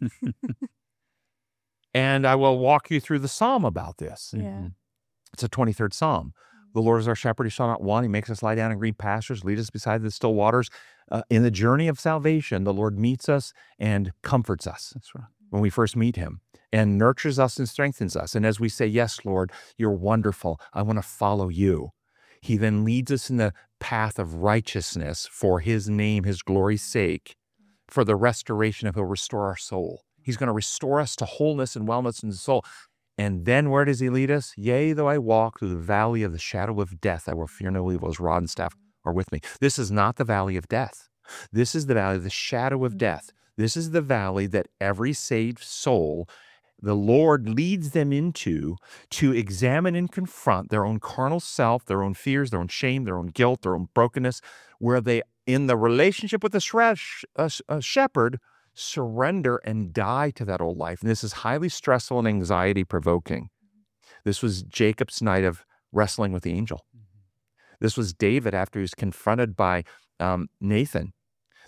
And I will walk you through the psalm about this. Yeah. Mm-hmm. It's a twenty-third psalm. The Lord is our shepherd, he shall not want. He makes us lie down in green pastures, lead us beside the still waters. Uh, in the journey of salvation, the Lord meets us and comforts us. That's right. When we first meet him, and nurtures us and strengthens us. And as we say, yes, Lord, you're wonderful, I want to follow you, he then leads us in the path of righteousness for his name, his glory's sake, for the restoration of, he'll restore our soul. He's going to restore us to wholeness and wellness in the soul. And then where does he lead us? Yea, though I walk through the valley of the shadow of death, I will fear no evil, his rod and staff are with me. This is not the valley of death. This is the valley of the shadow of death. This is the valley that every saved soul, the Lord leads them into to examine and confront their own carnal self, their own fears, their own shame, their own guilt, their own brokenness, where they, in the relationship with the shresh, uh, uh, shepherd, surrender and die to that old life. And this is highly stressful and anxiety-provoking. This was Jacob's night of wrestling with the angel. This was David after he was confronted by um, Nathan.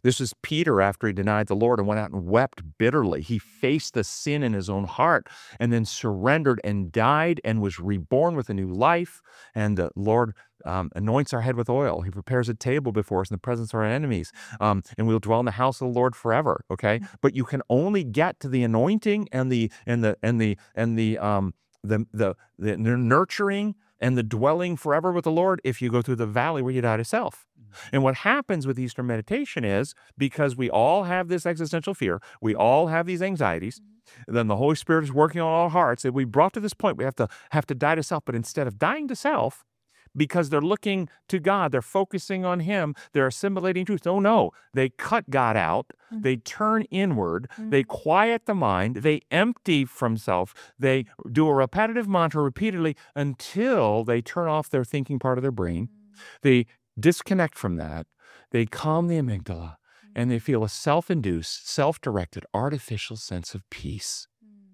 This is Peter after he denied the Lord and went out and wept bitterly. He faced the sin in his own heart and then surrendered and died and was reborn with a new life. And the Lord um, anoints our head with oil. He prepares a table before us in the presence of our enemies. Um, and we'll dwell in the house of the Lord forever. Okay. But you can only get to the anointing and the, and the, and the, and the, um, the, the, the nurturing and the dwelling forever with the Lord if you go through the valley where you die to self. And what happens with Eastern meditation is, because we all have this existential fear, we all have these anxieties, then the Holy Spirit is working on our hearts, and we brought to this point, we have to have to die to self. But instead of dying to self, because they're looking to God, they're focusing on Him, they're assimilating truth. Oh no, they cut God out, mm-hmm. they turn inward, mm-hmm. they quiet the mind, they empty from self, they do a repetitive mantra repeatedly until they turn off their thinking part of their brain. Mm-hmm. They disconnect from that, they calm the amygdala, and they feel a self-induced, self-directed, artificial sense of peace.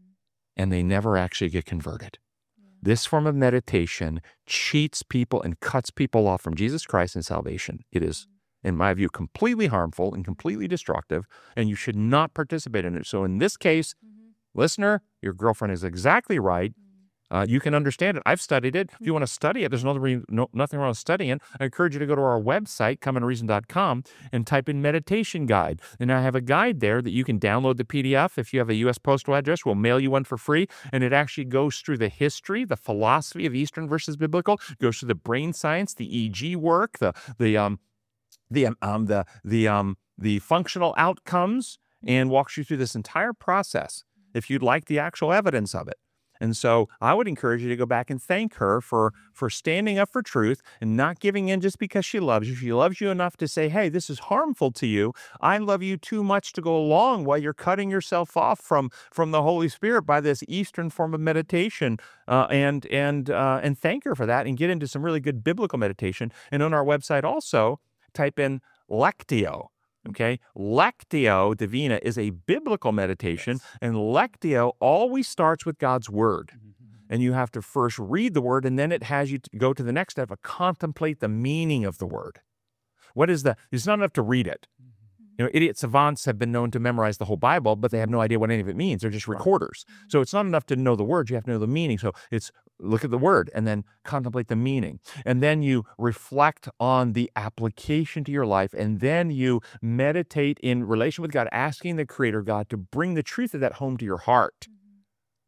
And they never actually get converted. This form of meditation cheats people and cuts people off from Jesus Christ and salvation. It is, in my view, completely harmful and completely destructive, and you should not participate in it. So in this case, listener, your girlfriend is exactly right. Uh, you can understand it. I've studied it. If you want to study it, there's no, no, nothing wrong with studying. I encourage you to go to our website, come and reason dot com, and type in meditation guide. And I have a guide there that you can download the P D F. If you have a U S postal address, we'll mail you one for free. And it actually goes through the history, the philosophy of Eastern versus biblical, goes through the brain science, the E E G work, the the um the um the the um the functional outcomes, and walks you through this entire process if you'd like the actual evidence of it. And so I would encourage you to go back and thank her for, for standing up for truth and not giving in just because she loves you. She loves you enough to say, hey, this is harmful to you. I love you too much to go along while you're cutting yourself off from, from the Holy Spirit by this Eastern form of meditation. Uh, and and uh, and thank her for that, and get into some really good biblical meditation. And on our website also, type in Lectio. Okay, Lectio Divina is a biblical meditation, yes. And Lectio always starts with God's Word. Mm-hmm. And you have to first read the Word, and then it has you to go to the next step of contemplate the meaning of the Word. What is the, it's not enough to read it. Mm-hmm. You know, idiot savants have been known to memorize the whole Bible, but they have no idea what any of it means. They're just recorders. Mm-hmm. So it's not enough to know the words, you have to know the meaning. So it's look at the word and then contemplate the meaning. And then you reflect on the application to your life. And then you meditate in relation with God, asking the Creator God to bring the truth of that home to your heart. Mm-hmm.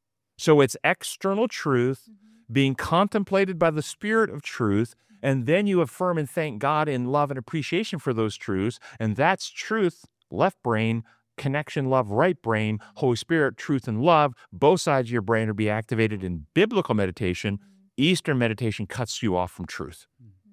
So it's external truth mm-hmm. being contemplated by the Spirit of truth. And then you affirm and thank God in love and appreciation for those truths. And that's truth, left brain, connection, love, right brain, Holy Spirit, truth, and love. Both sides of your brain are be activated in biblical meditation. Eastern meditation cuts you off from truth.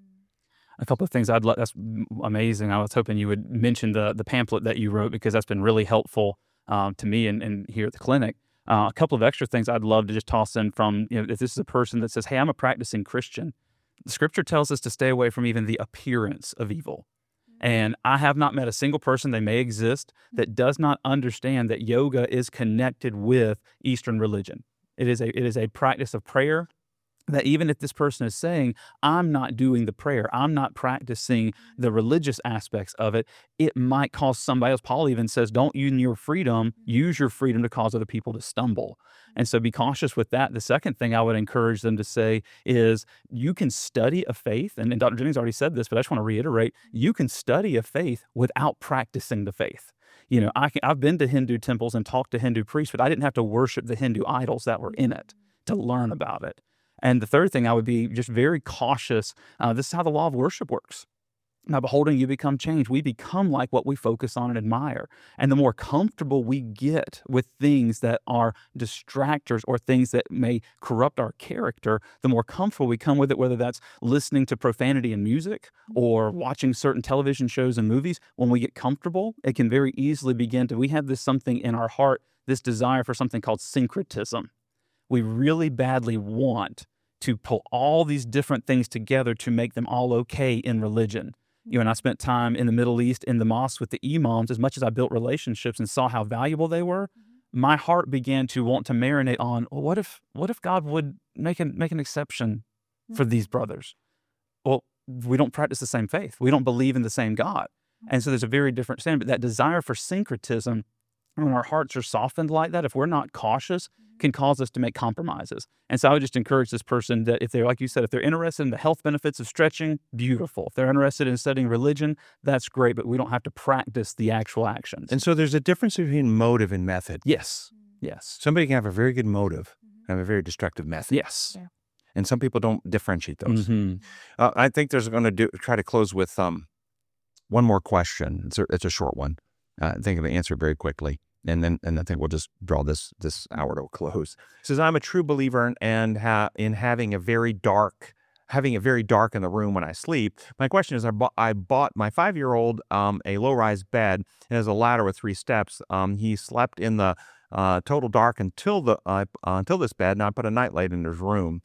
A couple of things I'd love, that's amazing. I was hoping you would mention the the pamphlet that you wrote, because that's been really helpful um, to me and, and here at the clinic. Uh, a couple of extra things I'd love to just toss in from, you know, if this is a person that says, hey, I'm a practicing Christian. The Scripture tells us to stay away from even the appearance of evil. And I have not met a single person, they may exist, that does not understand that yoga is connected with Eastern religion. It is a it is a practice of prayer, that even if this person is saying, I'm not doing the prayer, I'm not practicing the religious aspects of it, it might cause somebody else. Paul even says, don't use your freedom, use your freedom to cause other people to stumble. And so be cautious with that. The second thing I would encourage them to say is, you can study a faith, and, and Doctor Jennings already said this, but I just want to reiterate, you can study a faith without practicing the faith. You know, I can, I've been to Hindu temples and talked to Hindu priests, but I didn't have to worship the Hindu idols that were in it to learn about it. And the third thing, I would be just very cautious. Uh, this is how the law of worship works. By beholding, you become changed. We become like what we focus on and admire. And the more comfortable we get with things that are distractors or things that may corrupt our character, the more comfortable we come with it, whether that's listening to profanity in music or watching certain television shows and movies. When we get comfortable, it can very easily begin to, we have this something in our heart, this desire for something called syncretism. We really badly want to pull all these different things together to make them all okay in religion. You know, and I spent time in the Middle East in the mosque with the imams. As much as I built relationships and saw how valuable they were, my heart began to want to marinate on, well, what if what if God would make an, make an exception for these brothers? Well, we don't practice the same faith. We don't believe in the same God. And so there's a very different standard. But that desire for syncretism, when our hearts are softened like that, if we're not cautious, can cause us to make compromises. And so I would just encourage this person that if they're, like you said, if they're interested in the health benefits of stretching, beautiful. If they're interested in studying religion, that's great, but we don't have to practice the actual actions. And so there's a difference between motive and method. Yes, yes. Somebody can have a very good motive and have a very destructive method. Yes. Yeah. And some people don't differentiate those. Mm-hmm. Uh, I think there's going to do try to close with um, one more question. It's a, it's a short one. Uh, I think I'm going to answer it very quickly. And then, and I think we'll just draw this this hour to a close. It says, I'm a true believer in, and ha- in having a very dark, having it very dark in the room when I sleep. My question is, I bought, I bought my five-year-old um, a low-rise bed. It has a ladder with three steps. Um, he slept in the uh, total dark until the uh, until this bed, and I put a nightlight in his room,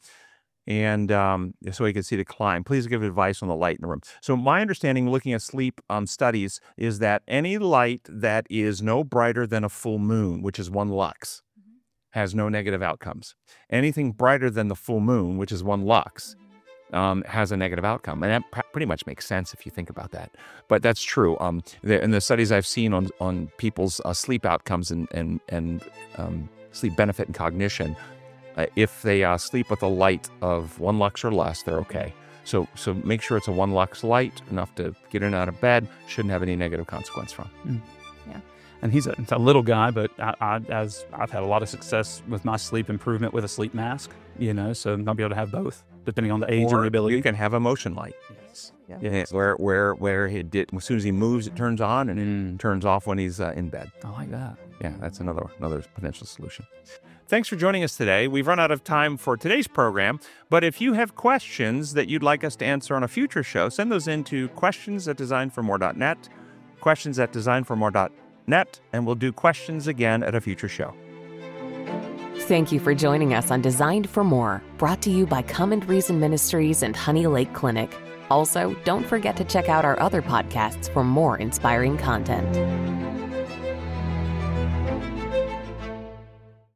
and um, so he could see to climb. Please give advice on the light in the room. So my understanding, looking at sleep um, studies, is that any light that is no brighter than a full moon, which is one lux, mm-hmm. has no negative outcomes. Anything brighter than the full moon, which is one lux, um, has a negative outcome. And that pr- pretty much makes sense if you think about that. But that's true. Um, the, in the studies I've seen on, on people's uh, sleep outcomes and, and, and um, sleep benefit and cognition, Uh, if they uh, sleep with a light of one lux or less, they're okay. So so make sure it's a one lux light, enough to get in and out of bed, shouldn't have any negative consequence from. Mm. Yeah. And he's a, a little guy, but I, I, as I've had a lot of success with my sleep improvement with a sleep mask, you know, so I'll be able to have both, depending on the age Or and the ability. you can have a motion light. Yes. Yeah. Yeah, where where where he did, as soon as he moves, it turns on, and Mm. it turns off when he's uh, in bed. I like that. Yeah, that's another another potential solution. Thanks for joining us today. We've run out of time for today's program, but if you have questions that you'd like us to answer on a future show, send those in to questions at design for more dot net, questions at design for more dot net, and we'll do questions again at a future show. Thank you for joining us on Designed for More, brought to you by Come and Reason Ministries and Honey Lake Clinic. Also, don't forget to check out our other podcasts for more inspiring content.